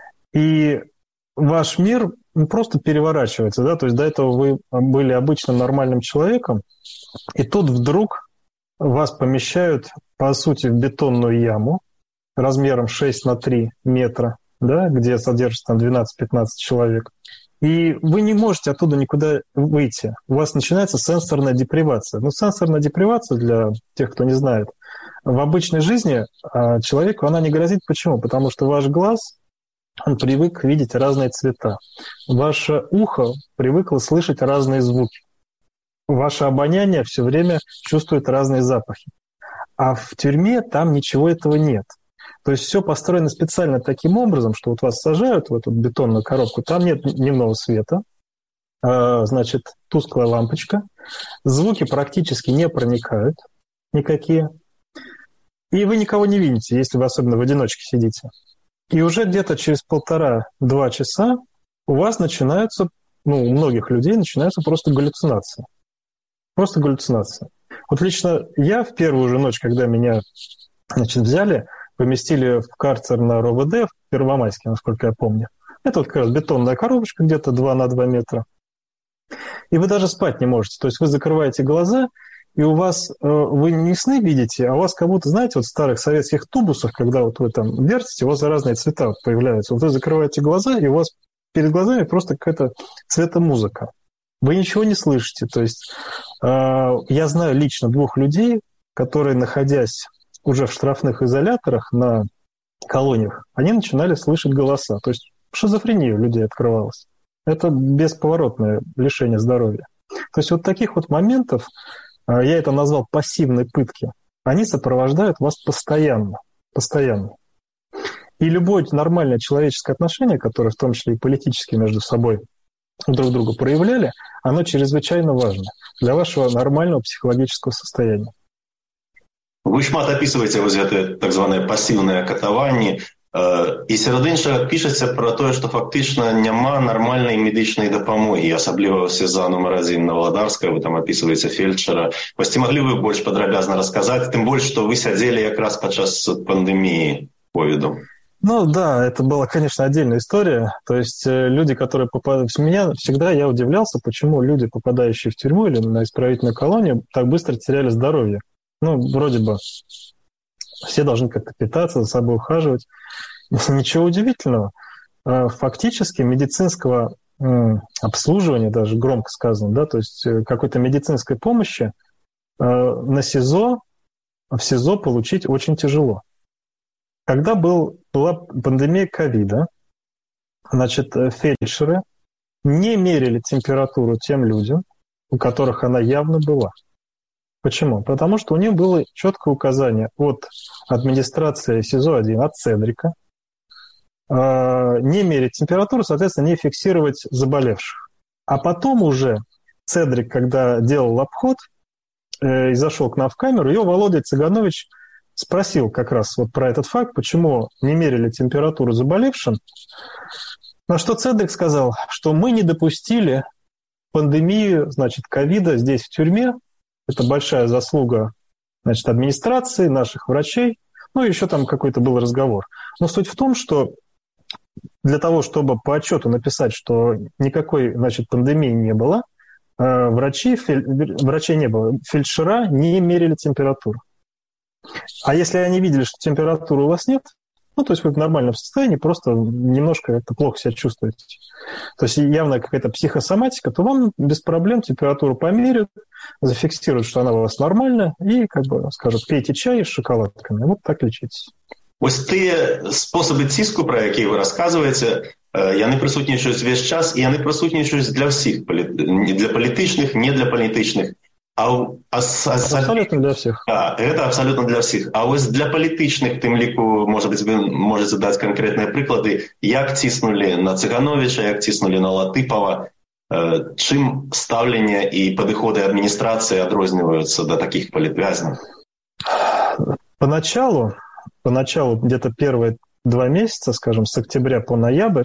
И ваш мир просто переворачивается. Да? То есть до этого вы были обычным нормальным человеком, и тут вдруг вас помещают, по сути, в бетонную яму размером 6 на 3 метра, да? Где содержится там 12-15 человек. И вы не можете оттуда никуда выйти. У вас начинается сенсорная депривация. Ну, сенсорная депривация, для тех, кто не знает, в обычной жизни человеку она не грозит. Почему? Потому что ваш глаз, он привык видеть разные цвета. Ваше ухо привыкло слышать разные звуки. Ваше обоняние все время чувствует разные запахи. А в тюрьме там ничего этого нет. То есть все построено специально таким образом, что вот вас сажают в эту бетонную коробку, там нет дневного света, значит, тусклая лампочка, звуки практически не проникают никакие, и вы никого не видите, если вы особенно в одиночке сидите. И уже где-то через 1,5-2 часа у вас начинаются, ну, у многих людей начинаются просто галлюцинации. Просто галлюцинации. Вот лично я в первую же ночь, когда меня, значит, взяли, поместили в карцер на РОВД, в Первомайске, насколько я помню. Это вот как раз бетонная коробочка, где-то 2 на 2 метра. И вы даже спать не можете. То есть вы закрываете глаза, и у вас, вы не сны видите, а у вас как будто, знаете, вот в старых советских тубусах, когда вот вы там вертите, у вас разные цвета появляются. Вот вы закрываете глаза, и у вас перед глазами просто какая-то цветомузыка. Вы ничего не слышите. То есть я знаю лично 2 людей, которые, находясь уже в штрафных изоляторах на колониях, они начинали слышать голоса. То есть шизофрения у людей открывалась. Это бесповоротное лишение здоровья. То есть вот таких вот моментов, я это назвал пассивной пытки, они сопровождают вас постоянно. Постоянно. И любое нормальное человеческое отношение, которое в том числе и политически между собой друг другу проявляли, оно чрезвычайно важно для вашего нормального психологического состояния. Вы шмат описываете вот это так званае пассивное катаванне, і серед іншага пішаце пра тое, што фактычна няма нармальнай медычнай дапамогі, асабліва СІЗА нумар 1 на Валадарскай, вы там опісваеце фельчара. Вось ці маглі вы больш падрабязна расказаць, тым больш, што вы сядзелі якраз падчас пандэміі ковіду? Ну да, это была, конечно, отдельная история. То есть люди, которые попадают... Я удивлялся, почему люди, попадающие в тюрьму или на исправительную колонию, так быстро теряли здоровье. Ну, вроде бы все должны как-то питаться, за собой ухаживать. Ничего удивительного. Фактически медицинского обслуживания, даже громко сказано, да, то есть какой-то медицинской помощи в СИЗО получить очень тяжело. Когда была пандемия ковида, значит, фельдшеры не мерили температуру тем людям, у которых она явно была. Почему? Потому что у них было четкое указание от администрации СИЗО-1, от Цедрика, не мерить температуру, соответственно, не фиксировать заболевших. А потом уже Цедрик, когда делал обход и зашел к нам в камеру, его Володя Цыганович спросил как раз вот про этот факт, почему не мерили температуру заболевшим. На что Цедрик сказал, что мы не допустили пандемию, значит, ковида здесь, в тюрьме. Это большая заслуга, значит, администрации, наших врачей. Ну, еще там какой-то был разговор. Но суть в том, что для того, чтобы по отчету написать, что никакой, значит, пандемии не было, врачей не было, фельдшера не мерили температуру. А если они видели, что температуры у вас нет, ну, то есть вы в нормальном состоянии, просто немножко как-то плохо себя чувствуете, то есть явно какая-то психосоматика, то вам без проблем температуру померяют, зафиксируют, что она у вас нормальная, и, как бы, скажут, пейте чай с шоколадками, вот так лечитесь. Ось тыя способы ціску, пра якія вы расказваеце, яны прысутнічаюць увесь час, і яны прысутнічаюць для ўсіх, для палітычных, не для палітычных. Абсолютно для всех. Да, это абсолютно для всех. А ось для палітычных, тым ліку, может быть, вы можете даць канкрэтныя прыклады, як ціснулі на Цыгановича, як ціснулі на Латыпова, чым стаўленне і падыходы адміністрацыі адрозніваюцца да такіх палітвязняў? Поначалу, где-то первые 2 месяца, скажем, с октября по ноябрь,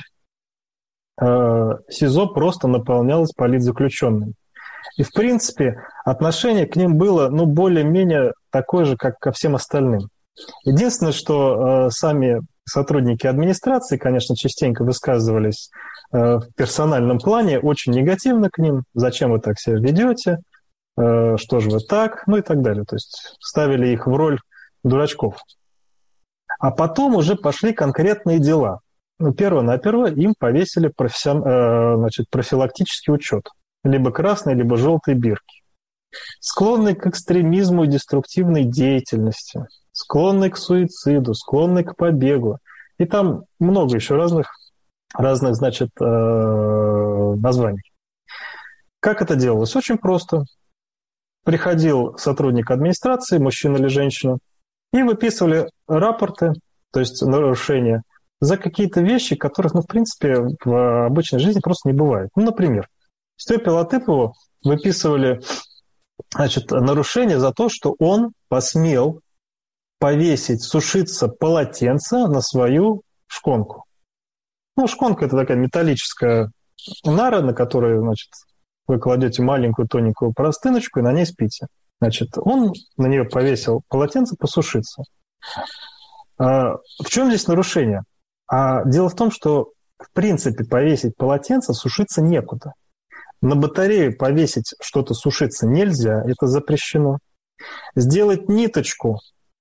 СИЗО просто наполнялось политзаключенными. И, в принципе, отношение к ним было, ну, более-менее такое же, как ко всем остальным. Единственное, что сами сотрудники администрации, конечно, частенько высказывались в персональном плане очень негативно к ним. Зачем вы так себя ведете? Что же вы так? Ну и так далее. То есть ставили их в роль дурачков. А потом уже пошли конкретные дела. Ну, перво-наперво им повесили профилактический учет. Либо красные, либо желтые бирки. Склонные к экстремизму и деструктивной деятельности, склонные к суициду, склонные к побегу. И там много еще разных значит, названий. Как это делалось? Очень просто. Приходил сотрудник администрации, мужчина или женщина, и выписывали рапорты, то есть нарушения, за какие-то вещи, которых, ну, в принципе, в обычной жизни просто не бывает. Ну, например, Степе Латыпову выписывали, значит, нарушение за то, что он посмел повесить, сушиться полотенце на свою шконку. Ну, шконка – это такая металлическая нара, на которую, значит, вы кладете маленькую тоненькую простыночку и на ней спите. Значит, он на нее повесил полотенце посушиться. В чем здесь нарушение? Дело в том, что, в принципе, повесить полотенце сушиться некуда. На батарею повесить что-то сушиться нельзя, это запрещено. Сделать ниточку,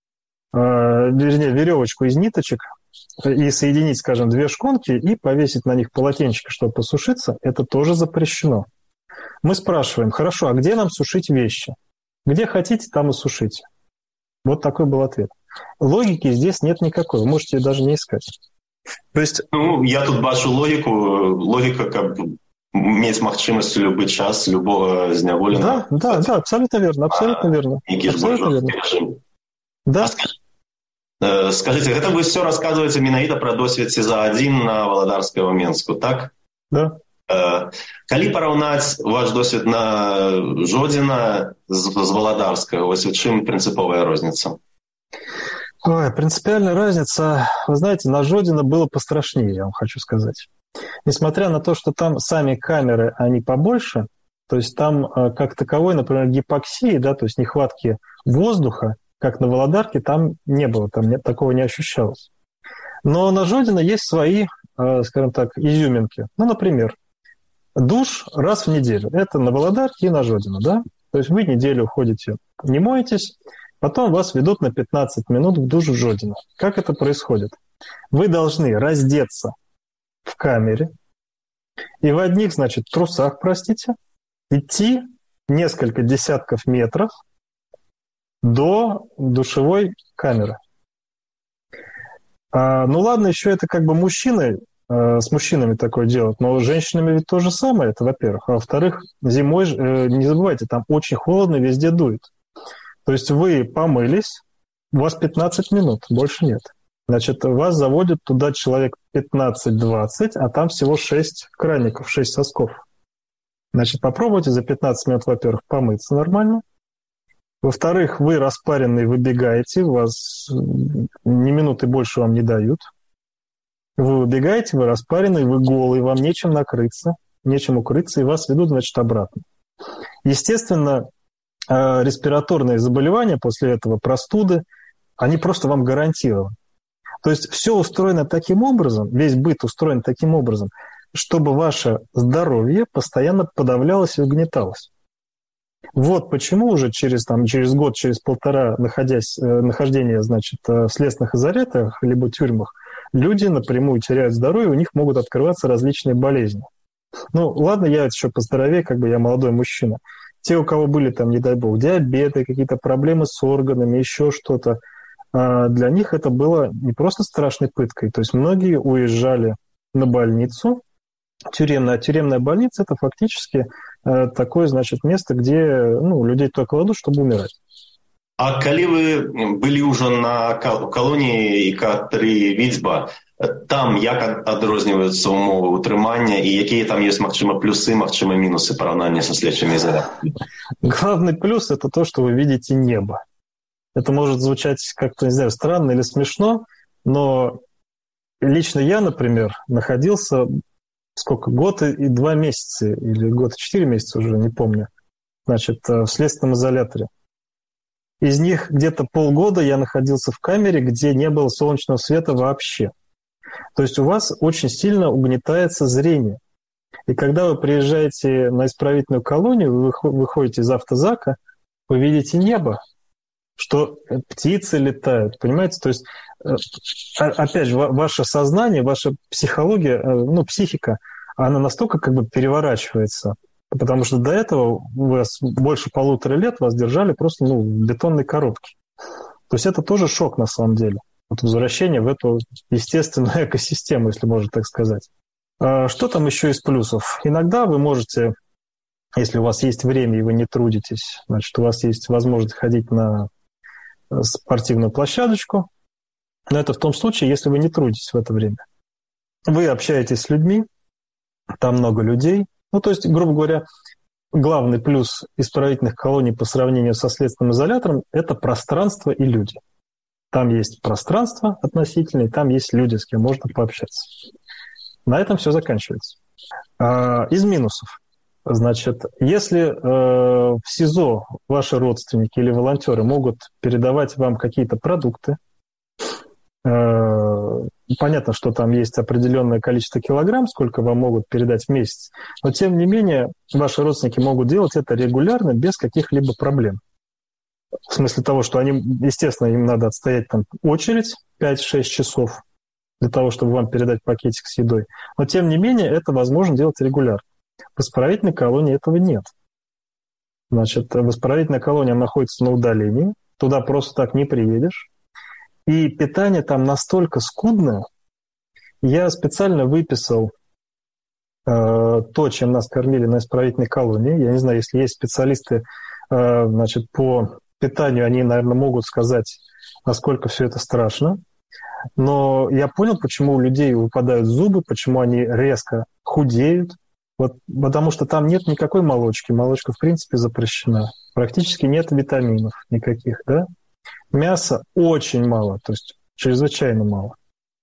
вернее, веревочку из ниточек и соединить, скажем, 2 шконки и повесить на них полотенчики, чтобы посушиться, это тоже запрещено. Мы спрашиваем, хорошо, а где нам сушить вещи? Где хотите, там и сушите. Вот такой был ответ. Логики здесь нет никакой, вы можете ее даже не искать. То есть, ну, я тут бачу логику. Логика как бы иметь магчимость любой час, любого зняволеного. Да, абсолютно верно, абсолютно верно. Абсолютно верно. Да. Скажите, это вы все рассказываете менавіта про досвід СИЗО-1 на Валадарского-Менску, так? Да. Калі параўнаць ваш досвід на Жодзіна з Валадарскага, вось у чым принциповая розница? Ой, принципиальная разница, вы знаете, на Жодзіна было пострашнее, я вам хочу сказать. Несмотря на то, что там сами камеры, они побольше, то есть там как таковой, например, гипоксии, да, то есть нехватки воздуха, как на Володарке, там не было, там такого не ощущалось. Но на Жодзіна есть свои, скажем так, изюминки. Ну, например, душ раз в неделю. Это на Володарке и на Жодзіна, да? То есть вы неделю ходите, не моетесь, потом вас ведут на 15 минут в душ в Жодзіна. Как это происходит? Вы должны раздеться в камере и в одних, значит, трусах, простите, идти несколько десятков метров до душевой камеры. Ну ладно, еще это как бы мужчины, с мужчинами такое делают, но с женщинами ведь то же самое, это во-первых. А во-вторых, зимой, не забывайте, там очень холодно, везде дует. То есть вы помылись, у вас 15 минут, больше нет. Значит, вас заводят туда человек 15-20, а там всего 6 краников, 6 сосков. Значит, попробуйте за 15 минут, во-первых, помыться нормально. Во-вторых, вы распаренный выбегаете, вас ни минуты больше вам не дают. Вы выбегаете, вы распаренный, вы голый, вам нечем накрыться, нечем укрыться, и вас ведут, значит, обратно. Естественно, респираторные заболевания после этого, простуды, они просто вам гарантированы. То есть все устроено таким образом, весь быт устроен таким образом, чтобы ваше здоровье постоянно подавлялось и угнеталось. Вот почему уже через год, через полтора нахождения, значит, в следственных изоляторах либо тюрьмах, люди напрямую теряют здоровье, у них могут открываться различные болезни. Ну, ладно, я еще поздоровее, я молодой мужчина. Те, у кого были там, не дай бог, диабеты, какие-то проблемы с органами, еще что-то, для них это было не просто страшной пыткой. То есть многие уезжали на больницу, тюремная больница – это фактически такое, значит, место, где людей только кладут, чтобы умирать. А калі вы былі ўжо на калоніі і катары Віцьба, там як адрозніваюцца умовы утрымання і якія там есть, магчыма, плюсы, магчыма, мінусы параўнання со следчымі изоляторами? Главный плюс – это то, что вы видите небо. Это может звучать как-то, не знаю, странно или смешно, но лично я, например, находился год и 2 месяца, или год и 4 месяца уже, не помню, значит, в следственном изоляторе. Из них где-то полгода я находился в камере, где не было солнечного света вообще. То есть у вас очень сильно угнетается зрение. И когда вы приезжаете на исправительную колонию, вы выходите из автозака, вы видите небо, что птицы летают, понимаете? То есть, опять же, ваше сознание, ваша психология, психика, она настолько переворачивается, потому что до этого вас больше 1,5 лет вас держали просто в бетонной коробке. То есть это тоже шок на самом деле. Вот возвращение в эту естественную экосистему, если можно так сказать. Что там еще из плюсов? Иногда вы можете, если у вас есть время и вы не трудитесь, значит, у вас есть возможность ходить на спортивную площадочку, но это в том случае, если вы не трудитесь в это время. Вы общаетесь с людьми, там много людей. То есть, грубо говоря, главный плюс исправительных колоний по сравнению со следственным изолятором – это пространство и люди. Там есть пространство относительное, там есть люди, с кем можно пообщаться. На этом все заканчивается. Из минусов. Значит, если в СИЗО ваши родственники или волонтеры могут передавать вам какие-то продукты, понятно, что там есть определенное количество килограмм, сколько вам могут передать в месяц, но тем не менее ваши родственники могут делать это регулярно, без каких-либо проблем. В смысле того, что они, естественно, им надо отстоять там очередь 5-6 часов для того, чтобы вам передать пакетик с едой, но тем не менее это возможно делать регулярно. В исправительной колонии этого нет. Значит, в исправительной колонии находится на удалении, туда просто так не приедешь. И питание там настолько скудное. Я специально выписал то, чем нас кормили на исправительной колонии. Я не знаю, если есть специалисты значит, по питанию, они, наверное, могут сказать, насколько все это страшно. Но я понял, почему у людей выпадают зубы, почему они резко худеют. Потому что там нет никакой молочки. Молочка, в принципе, запрещена. Практически нет витаминов никаких, да? Мяса очень мало, то есть чрезвычайно мало.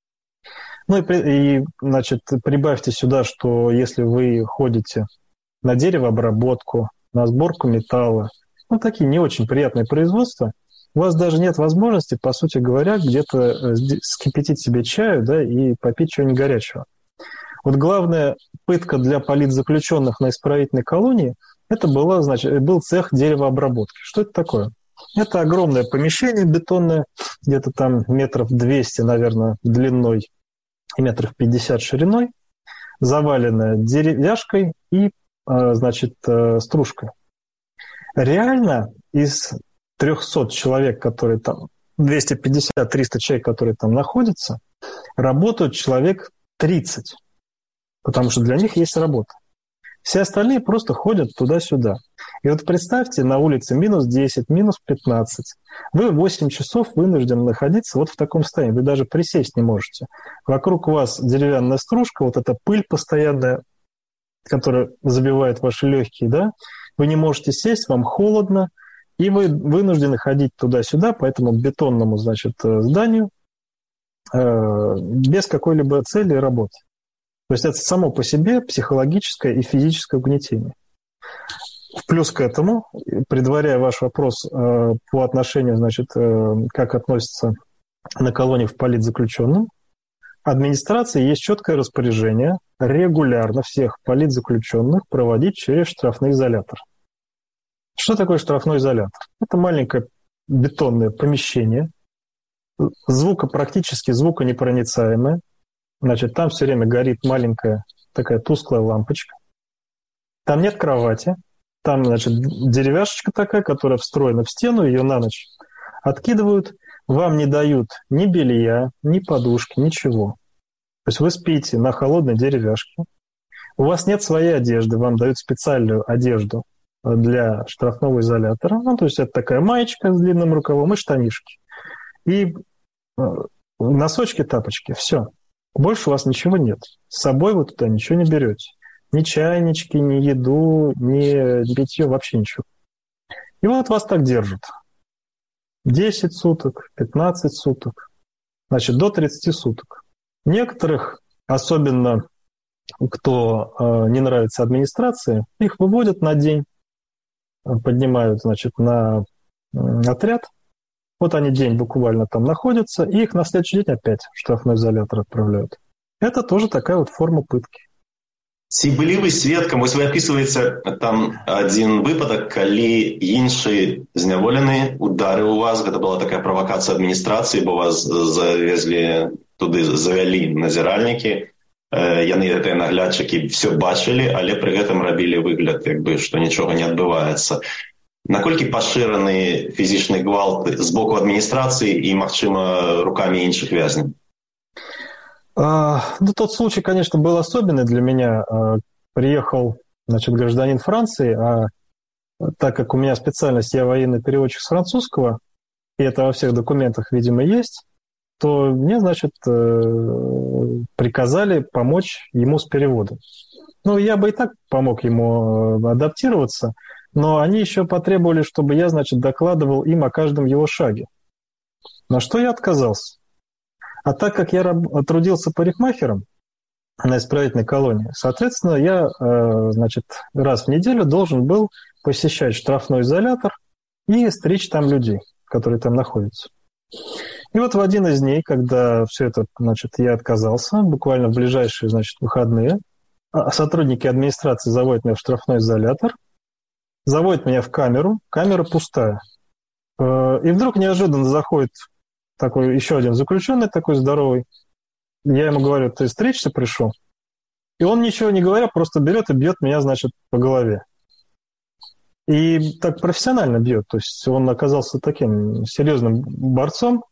И, значит, прибавьте сюда, что если вы ходите на деревообработку, на сборку металла, такие не очень приятные производства, у вас даже нет возможности, по сути говоря, где-то скипятить себе чаю, да, и попить чего-нибудь горячего. Главная пытка для политзаключенных на исправительной колонии это был цех деревообработки. Что это такое? Это огромное помещение бетонное, где-то там 200 метров, наверное, длиной и 50 метров шириной, заваленное деревяшкой и, значит, стружкой. Реально из 300 человек, которые там, 250-300 человек, которые там находятся, работают человек 30, потому что для них есть работа. Все остальные просто ходят туда-сюда. И вот представьте, на улице минус 10, минус 15. Вы 8 часов вынуждены находиться вот в таком состоянии. Вы даже присесть не можете. Вокруг вас деревянная стружка, вот эта пыль постоянная, которая забивает ваши легкие, да? Вы не можете сесть, вам холодно, и вы вынуждены ходить туда-сюда по этому бетонному, значит, зданию без какой-либо цели и работы. То есть это само по себе психологическое и физическое угнетение. Плюс к этому, предваряя ваш вопрос по отношению, значит, как относятся на колониях к политзаключенным, администрации есть четкое распоряжение регулярно всех политзаключенных проводить через штрафный изолятор. Что такое штрафной изолятор? Это маленькое бетонное помещение, практически звуконепроницаемое. Значит, там все время горит маленькая такая тусклая лампочка. Там нет кровати. Там, значит, деревяшечка такая, которая встроена в стену, ее на ночь откидывают. Вам не дают ни белья, ни подушки, ничего. То есть вы спите на холодной деревяшке. У вас нет своей одежды, вам дают специальную одежду для штрафного изолятора. Ну, то есть это такая маечка с длинным рукавом и штанишки. И носочки, тапочки, все. Больше у вас ничего нет. С собой вы туда ничего не берете. Ни чайнички, ни еду, ни питье, вообще ничего. И вот вас так держат. 10 суток, 15 суток, значит, до 30 суток. Некоторых, особенно кто не нравится администрации, их выводят на день, поднимают, значит, на отряд. Вот они день буквально там находятся, и их на следующий день опять в штрафной изолятор отправляют. Это тоже такая вот форма пытки. Ці былі вы сведкам, вось вы апісваеце там адзін выпадак, калі іншы зняволены ударыў вас, гэта была такая правакацыя адміністрацыі, бо вас завезлі туды, завялі назіральнікі, яны гэтыя наглядчыкі все бачылі, але пры гэтым рабілі выгляд, як бы, што нічога не адбываецца. Наколькі пашыраны фізічны гвалт з боку адміністрацыі і, магчыма, рукамі іншых вязняў? Ну, тот случай, конечно, был особенный для меня. Приехал, значит, гражданин Франции, а так как у меня специальность, я военный переводчик с французского, и это во всех документах, видимо, есть, то мне, значит, приказали помочь ему с переводом. Ну, я бы и так помог ему адаптироваться, но они еще потребовали, чтобы я, значит, докладывал им о каждом его шаге. На что я отказался. А так как я трудился парикмахером на исправительной колонии, соответственно, я, значит, раз в неделю должен был посещать штрафной изолятор и стричь там людей, которые там находятся. И вот в один из дней, когда все это, значит, я отказался, буквально в ближайшие, значит, выходные, сотрудники администрации заводят меня в штрафной изолятор, заводят меня в камеру, камера пустая. И вдруг неожиданно заходит такой еще один заключенный, такой здоровый. Я ему говорю: ты стричься пришел? И он, ничего не говоря, просто берет и бьет меня, значит, по голове. И так профессионально бьет. То есть он оказался таким серьезным борцом,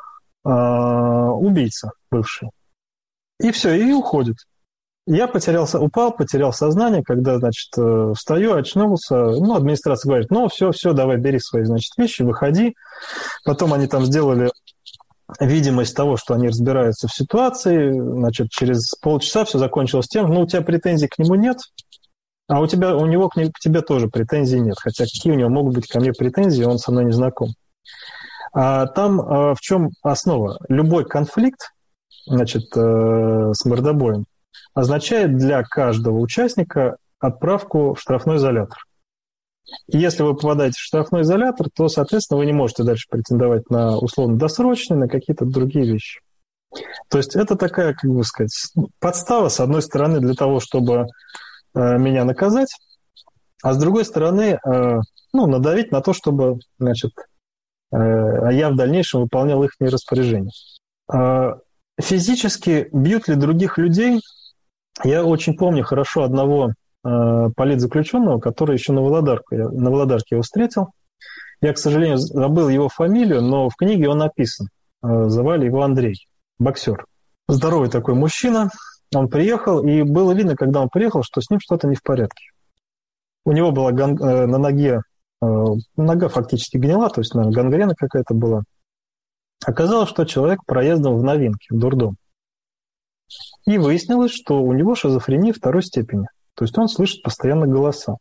убийца бывший. И все, и уходит. Я упал, потерял сознание, когда, значит, встаю, очнулся. Ну, администрация говорит: ну, все, давай, бери свои, значит, вещи, выходи. Потом они там сделали видимость того, что они разбираются в ситуации. Значит, через полчаса все закончилось тем: ну, у тебя претензий к нему нет, а у него к тебе тоже претензий нет. Хотя какие у него могут быть ко мне претензии, он со мной не знаком. А там в чем основа? Любой конфликт, значит, с мордобоем означает для каждого участника отправку в штрафной изолятор. И если вы попадаете в штрафной изолятор, то, соответственно, вы не можете дальше претендовать на условно-досрочные, на какие-то другие вещи. То есть это такая, как бы сказать, подстава, с одной стороны, для того, чтобы меня наказать, а с другой стороны, надавить на то, чтобы, значит, я в дальнейшем выполнял их распоряжения. Физически бьют ли других людей? Я очень помню хорошо одного политзаключенного, который еще на Володарке его встретил. Я, к сожалению, забыл его фамилию, но в книге он написан. Звали его Андрей, боксер. Здоровый такой мужчина. Он приехал, и было видно, когда он приехал, что с ним что-то не в порядке. У него была на ноге, нога фактически гнила, то есть, наверное, гангрена какая-то была. Оказалось, что человек проездом в новинке, в дурдом. И выяснилось, что у него шизофрения второй степени. То есть он слышит постоянно голоса.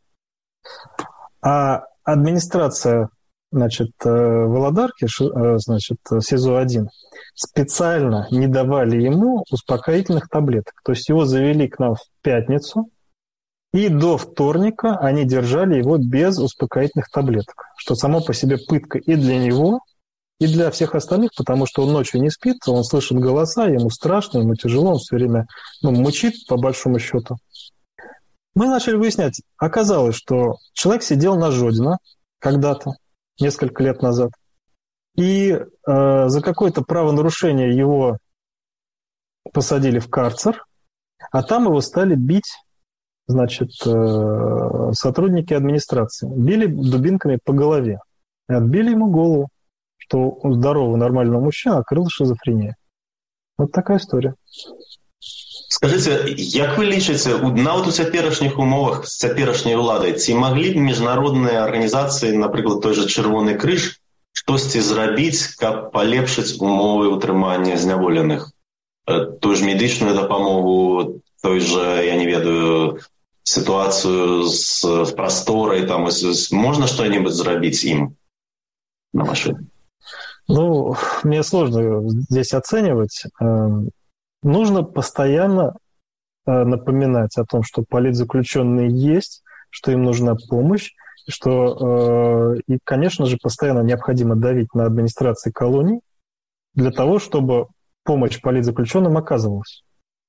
А администрация, значит, Володарки, значит, СИЗО-1, специально не давали ему успокоительных таблеток. То есть его завели к нам в пятницу, и до вторника они держали его без успокоительных таблеток, что само по себе пытка и для него, и для всех остальных, потому что он ночью не спит, он слышит голоса, ему страшно, ему тяжело, он все время мычит, по большому счету. Мы начали выяснять, оказалось, что человек сидел на Жодино когда-то, несколько лет назад, и за какое-то правонарушение его посадили в карцер, а там его стали бить, значит, сотрудники администрации. Били дубинками по голове. И отбили ему голову, что у здорового, нормального мужчины накрыла шизофрения. Вот такая история. Скажите, як вы лічыце, нават у цяперашніх умовах з цяперашняй уладай, ці маглі б міжнародныя арганізацыі, напрыклад, той же Чырвоны крыж, штосьці зрабіць, каб палепшыць умовы ўтрымання зняволеных? Тую ж медычную дапамогу, той же, я не ведаю, ситуацию с просторой, там, можно что-нибудь зрабіць им на машине? Ну, мне сложно здесь оценивать. Нужно постоянно напоминать о том, что политзаключенные есть, что им нужна помощь, что, и, конечно же, постоянно необходимо давить на администрации колоний для того, чтобы помощь политзаключенным оказывалась.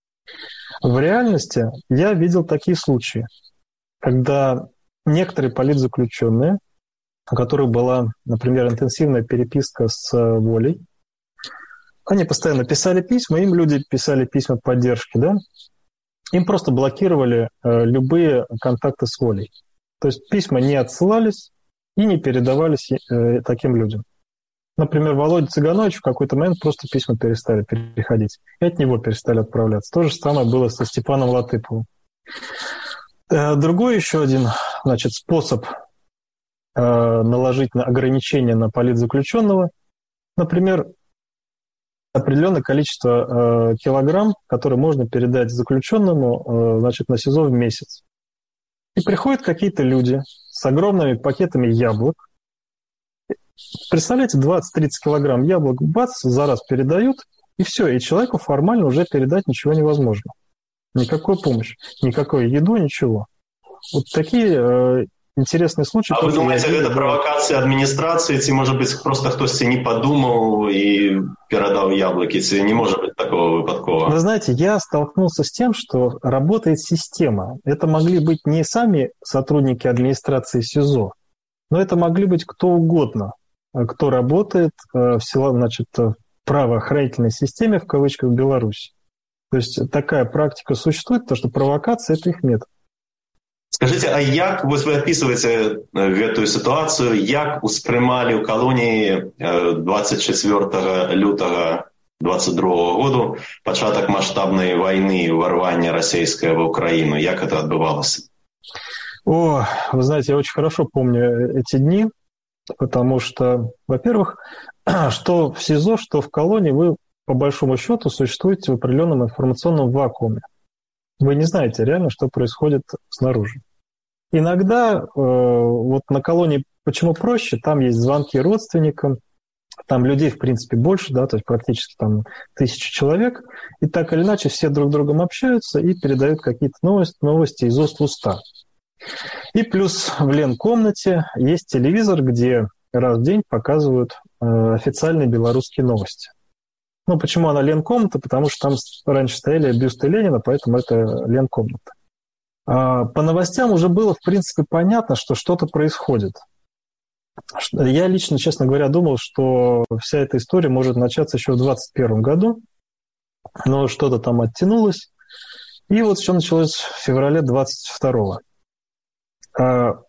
В реальности я видел такие случаи, когда некоторые политзаключенные, у которых была, например, интенсивная переписка с Волей, они постоянно писали письма, им люди писали письма поддержки, да? Им просто блокировали любые контакты с Волей. То есть письма не отсылались и не передавались таким людям. Например, Володя Цыганович в какой-то момент просто письма перестали переходить, и от него перестали отправляться. То же самое было со Степаном Латыповым. Другой еще один, значит, способ наложить ограничения на политзаключенного, например, определенное количество килограмм, которые можно передать заключенному, значит, на СИЗО в месяц. И приходят какие-то люди с огромными пакетами яблок. Представляете, 20-30 килограмм яблок, бац, за раз передают, и все, и человеку формально уже передать ничего невозможно. Никакой помощи, никакой еду, ничего. Вот такие интересные случаи. А вы думаете, это провокация администрации, ці, может быть, просто хтось не подумал и передал яблоки, ці не может быть такого выпадкового? Вы знаете, я столкнулся с тем, что работает система. Это могли быть не сами сотрудники администрации СИЗО, но это могли быть кто угодно, кто работает в правоохранительной системе, в кавычках, в Беларуси. То есть такая практика существует, потому что провокация – это их метод. Скажите, а як вы описываете эту ситуацию, як успрымалі ў калоніі 24 лютага 22 году пачатак маштабнай войны, ўварвання расійскае в Украину? Як это отбывалось? О, вы знаете, я очень хорошо помню эти дни, потому что, во-первых, что в СИЗО, что в колонии, вы по большому счету существуете в определенном информационном вакууме. Вы не знаете реально, что происходит снаружи. Иногда вот на колонии почему проще? Там есть звонки родственникам, там людей, в принципе, больше, да, то есть практически там 1000 человек, и так или иначе все друг с другом общаются и передают какие-то новости из уст в уста. И плюс в ленкомнате есть телевизор, где раз в день показывают официальные белорусские новости. Ну, почему она ленкомната? Потому что там раньше стояли бюсты Ленина, поэтому это ленкомната. По новостям уже было, в принципе, понятно, что что-то происходит. Я лично, честно говоря, думал, что вся эта история может начаться еще в 2021 году, но что-то там оттянулось. И вот все началось в феврале 22-го.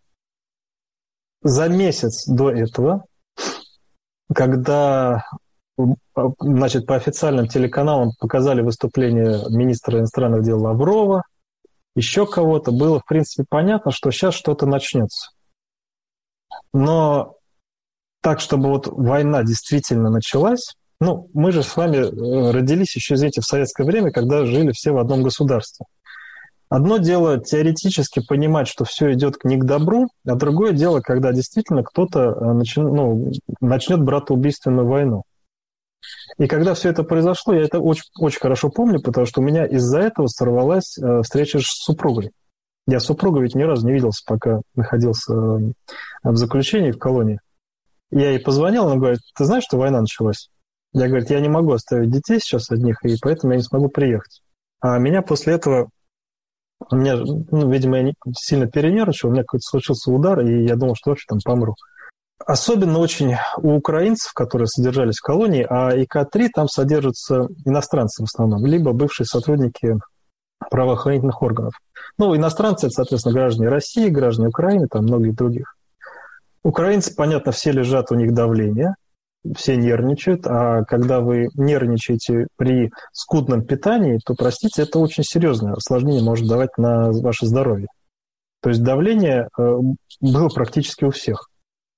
За месяц до этого, когда значит, по официальным телеканалам показали выступление министра иностранных дел Лаврова, еще кого-то. Было, в принципе, понятно, что сейчас что-то начнется. Но так, чтобы вот война действительно началась, ну, мы же с вами родились еще, извините, в советское время, когда жили все в одном государстве. Одно дело теоретически понимать, что все идет не к добру, а другое дело, когда действительно кто-то начнет братоубийственную войну. И когда все это произошло, я это очень, очень хорошо помню, потому что у меня из-за этого сорвалась встреча с супругой. Я с супругой ведь ни разу не виделся, пока находился в заключении в колонии. Я ей позвонил, она говорит: ты знаешь, что война началась? Я, говорит, я не могу оставить детей сейчас одних, и поэтому я не смогу приехать. А меня после этого, видимо, я сильно перенервничал, у меня какой-то случился удар, и я думал, что вообще там помру. Особенно очень у украинцев, которые содержались в колонии, а ИК-3 там содержатся иностранцы в основном, либо бывшие сотрудники правоохранительных органов. Ну, иностранцы, это, соответственно, граждане России, граждане Украины, там многих других. Украинцы, понятно, все лежат, у них давление, все нервничают, а когда вы нервничаете при скудном питании, то, простите, это очень серьезное осложнение может давать на ваше здоровье. То есть давление было практически у всех.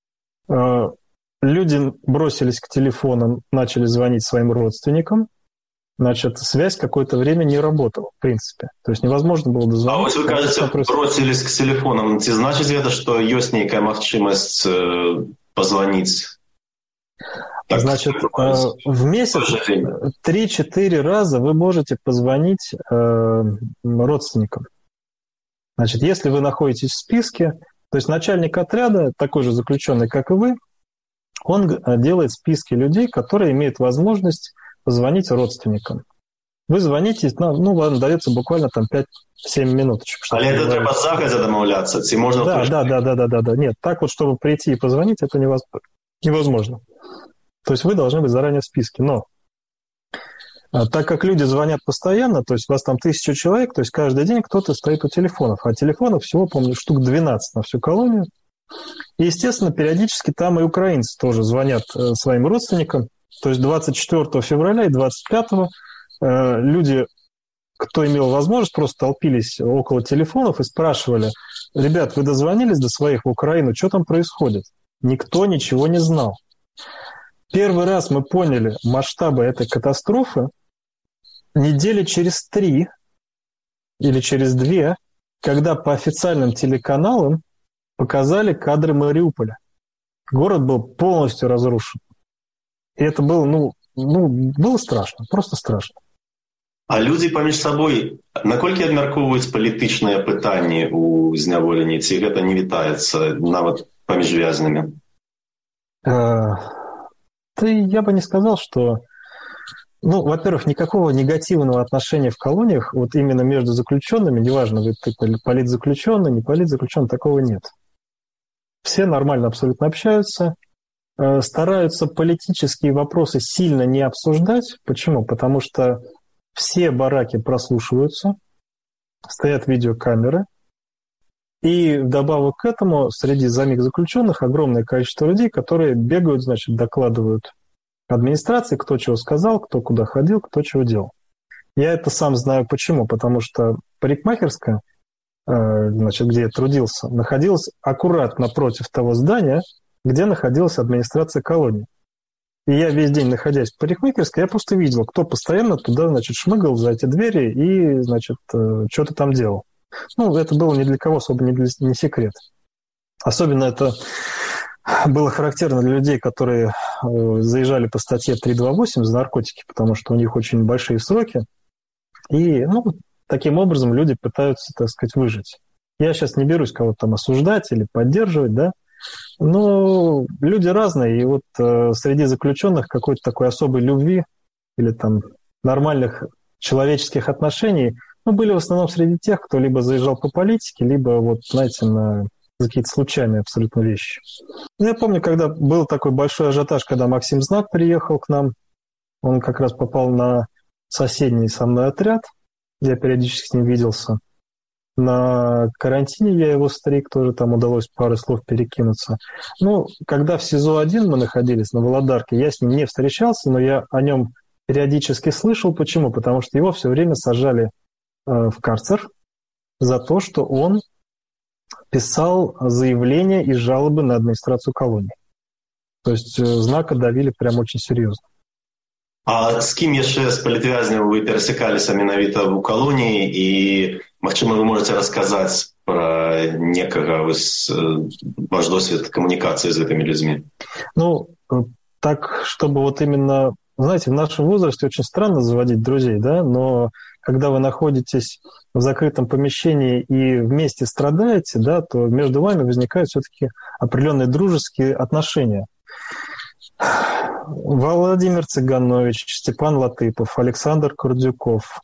Люди бросились к телефонам, начали звонить своим родственникам. Значит, связь какое-то время не работала, в принципе. То есть невозможно было дозвониться. А вот вы кажете, бросились к телефонам. Ці значит это, что есть некая возможность позвонить? Так, значит, в месяц 3-4 раза вы можете позвонить родственникам. Значит, если вы находитесь в списке, то есть начальник отряда, такой же заключенный, как и вы, он делает списки людей, которые имеют возможность позвонить родственникам. Вы звоните, вам дается буквально там 5-7 минуточек. Але это треба загодя домовляться? Да. Нет, так вот, чтобы прийти и позвонить, это невозможно. То есть вы должны быть заранее в списке. Но так как люди звонят постоянно, то есть у вас там 1000 человек, то есть каждый день кто-то стоит у телефонов. А телефонов всего, помню, штук 12 на всю колонию. И, естественно, периодически там и украинцы тоже звонят своим родственникам. То есть 24 февраля и 25 люди, кто имел возможность, просто толпились около телефонов и спрашивали: ребят, вы дозвонились до своих в Украину, что там происходит? Никто ничего не знал. Первый раз мы поняли масштабы этой катастрофы недели через 3 или через 2, когда по официальным телеканалам показали кадры Мариуполя. Город был полностью разрушен. И это было, было страшно, просто страшно. А люди паміж сабой, наколькі абмяркоўваюць палітычныя пытанні ў зняволенні, ці гэта не вітаецца нават паміж вязнямі? Я бы не сказал, что... во-первых, никакого негативного отношения в колониях, вот именно между заключенными, неважно, вы политзаключенный, не политзаключенный, такого нет. Все нормально абсолютно общаются, стараются политические вопросы сильно не обсуждать. Почему? Потому что все бараки прослушиваются, стоят видеокамеры, и вдобавок к этому среди самих заключенных огромное количество людей, которые бегают, значит, докладывают администрации, кто чего сказал, кто куда ходил, кто чего делал. Я это сам знаю почему. Потому что парикмахерская, значит, где я трудился, находилась аккурат напротив того здания, где находилась администрация колонии. И я весь день, находясь в парикмахерской, я просто видел, кто постоянно туда, значит, шмыгал за эти двери и, значит, что-то там делал. Это было ни для кого особо не секрет. Особенно это было характерно для людей, которые заезжали по статье 328 за наркотики, потому что у них очень большие сроки. И, таким образом люди пытаются, так сказать, выжить. Я сейчас не берусь кого-то там осуждать или поддерживать, да, но люди разные, и вот среди заключенных какой-то такой особой любви или там нормальных человеческих отношений были в основном среди тех, кто либо заезжал по политике, либо, на какие-то случайные абсолютно вещи. Я помню, когда был такой большой ажиотаж, когда Максим Знак приехал к нам, он как раз попал на соседний со мной отряд, я периодически с ним виделся. На карантине я его стриг, тоже там удалось пару слов перекинуться. Ну, когда в СИЗО-1 мы находились на Володарке, я с ним не встречался, но я о нем периодически слышал. Почему? Потому что его все время сажали в карцер за то, что он писал заявления и жалобы на администрацию колонии. То есть знака давили прям очень серьезно. А з кім яшчэ з палітвязняў вы перасякаліся менавіта ў калоніі і, магчыма, вы можете расказаць пра некага ваш досвед камунікацыі з гэтымі людзьмі? Ну, так, чтобы вот именно... Знаете, в нашем возрасте очень странно заводить друзей, да, но когда вы находитесь в закрытом помещении и вместе страдаете, да, то между вами возникают все-таки определенные дружеские отношения. Владимир Цыганович, Степан Латыпов, Александр Курдюков,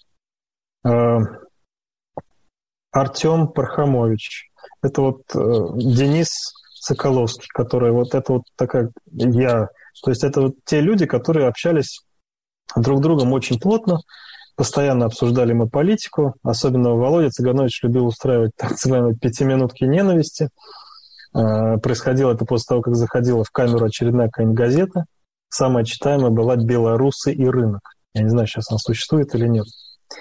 Артем Пархамович. Это вот Денис Соколовский, который вот это вот такая я. То есть это вот те люди, которые общались друг с другом очень плотно, постоянно обсуждали мы политику. Особенно Володя Цыганович любил устраивать так называемые пятиминутки ненависти. Происходило это после того, как заходила в камеру очередная какая-нибудь газета. Самая читаемая была «Белорусы и рынок». Я не знаю, сейчас она существует или нет.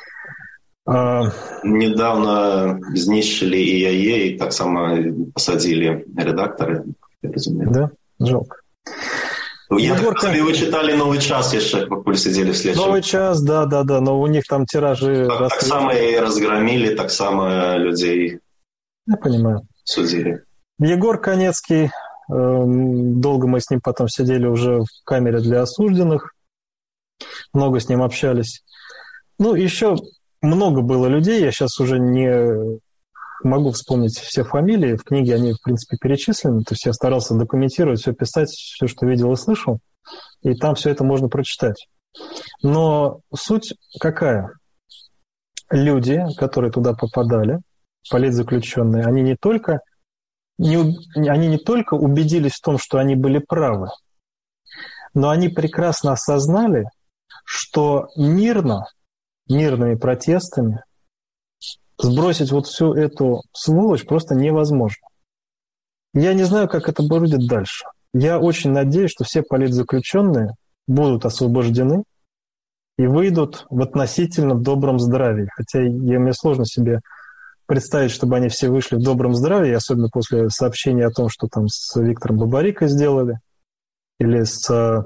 Недавно знищили и яе, и так само посадили редакторы. Да? Жалко. Я так понимаю, вы читали «Новый час» еще, покуль сидели в следующем. «Новый час», да, но у них там тиражи... Так само и разгромили, так само людей Я понимаю. Судили. Егор Конецкий, долго мы с ним потом сидели уже в камере для осужденных, много с ним общались. Ну, еще много было людей, я сейчас уже не могу вспомнить все фамилии, в книге они, в принципе, перечислены, то есть я старался документировать, все писать, все, что видел и слышал, и там все это можно прочитать. Но суть какая? Люди, которые туда попадали, политзаключенные, они не только убедились в том, что они были правы, но они прекрасно осознали, что мирными протестами сбросить вот всю эту сволочь просто невозможно. Я не знаю, как это будет дальше. Я очень надеюсь, что все политзаключенные будут освобождены и выйдут в относительно добром здравии. Хотя мне сложно себе представить, чтобы они все вышли в добром здравии, особенно после сообщения о том, что там с Виктором Бабарико сделали, или с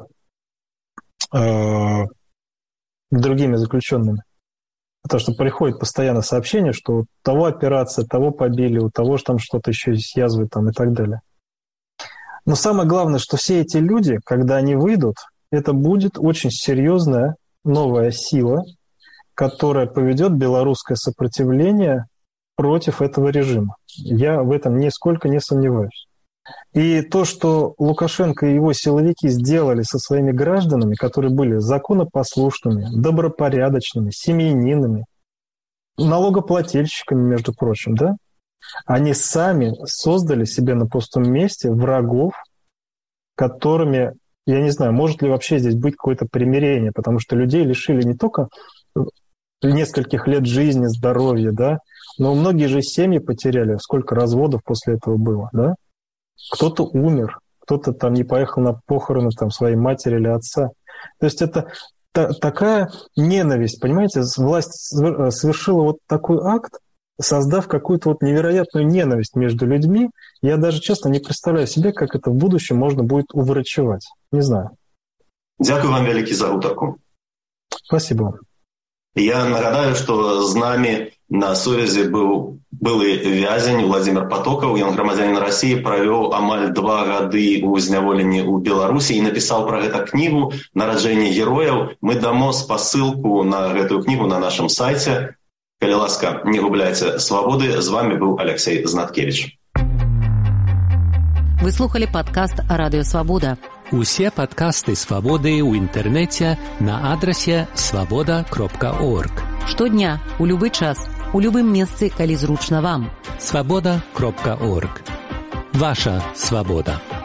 другими заключенными. Потому что приходит постоянно сообщение, что у того операция, того побили, у того же там что-то еще с язвой там, и так далее. Но самое главное, что все эти люди, когда они выйдут, это будет очень серьезная новая сила, которая поведет белорусское сопротивление против этого режима. Я в этом нисколько не сомневаюсь. И то, что Лукашенко и его силовики сделали со своими гражданами, которые были законопослушными, добропорядочными, семьянинами, налогоплательщиками, между прочим, да, они сами создали себе на пустом месте врагов, которыми, я не знаю, может ли вообще здесь быть какое-то примирение, потому что людей лишили не только нескольких лет жизни, здоровья, да, но многие же семьи потеряли, сколько разводов после этого было, да. Кто-то умер, кто-то там не поехал на похороны там, своей матери или отца. То есть это такая ненависть, понимаете? Власть совершила вот такой акт, создав какую-то вот невероятную ненависть между людьми. Я даже, честно, не представляю себе, как это в будущем можно будет уврачевать. Не знаю. Дякую вам великий за гутарку. Спасибо вам. Я нагадаю, что з нами на сувязі былы вязень Владимир Потокаў. Ён грамадзянін России, правёў амаль 2 гады ў зняволенні ў Беларусі і напісаў пра гэта кнігу «Нараджэнне герояў». Мы дамо спасылку на гэтую кнігу на нашем сайце. Калі ласка, не губляйце свабоды. З вами быў Алексей Знаткевич. Вы слухали падкаст «Радыё Свабода». Усе падкасты «Свабоды» ў інтэрнэце на адрасе swaboda.org. Штодня, у любы час, у любым месцы, калі зручна вам. swaboda.org. Ваша свабода.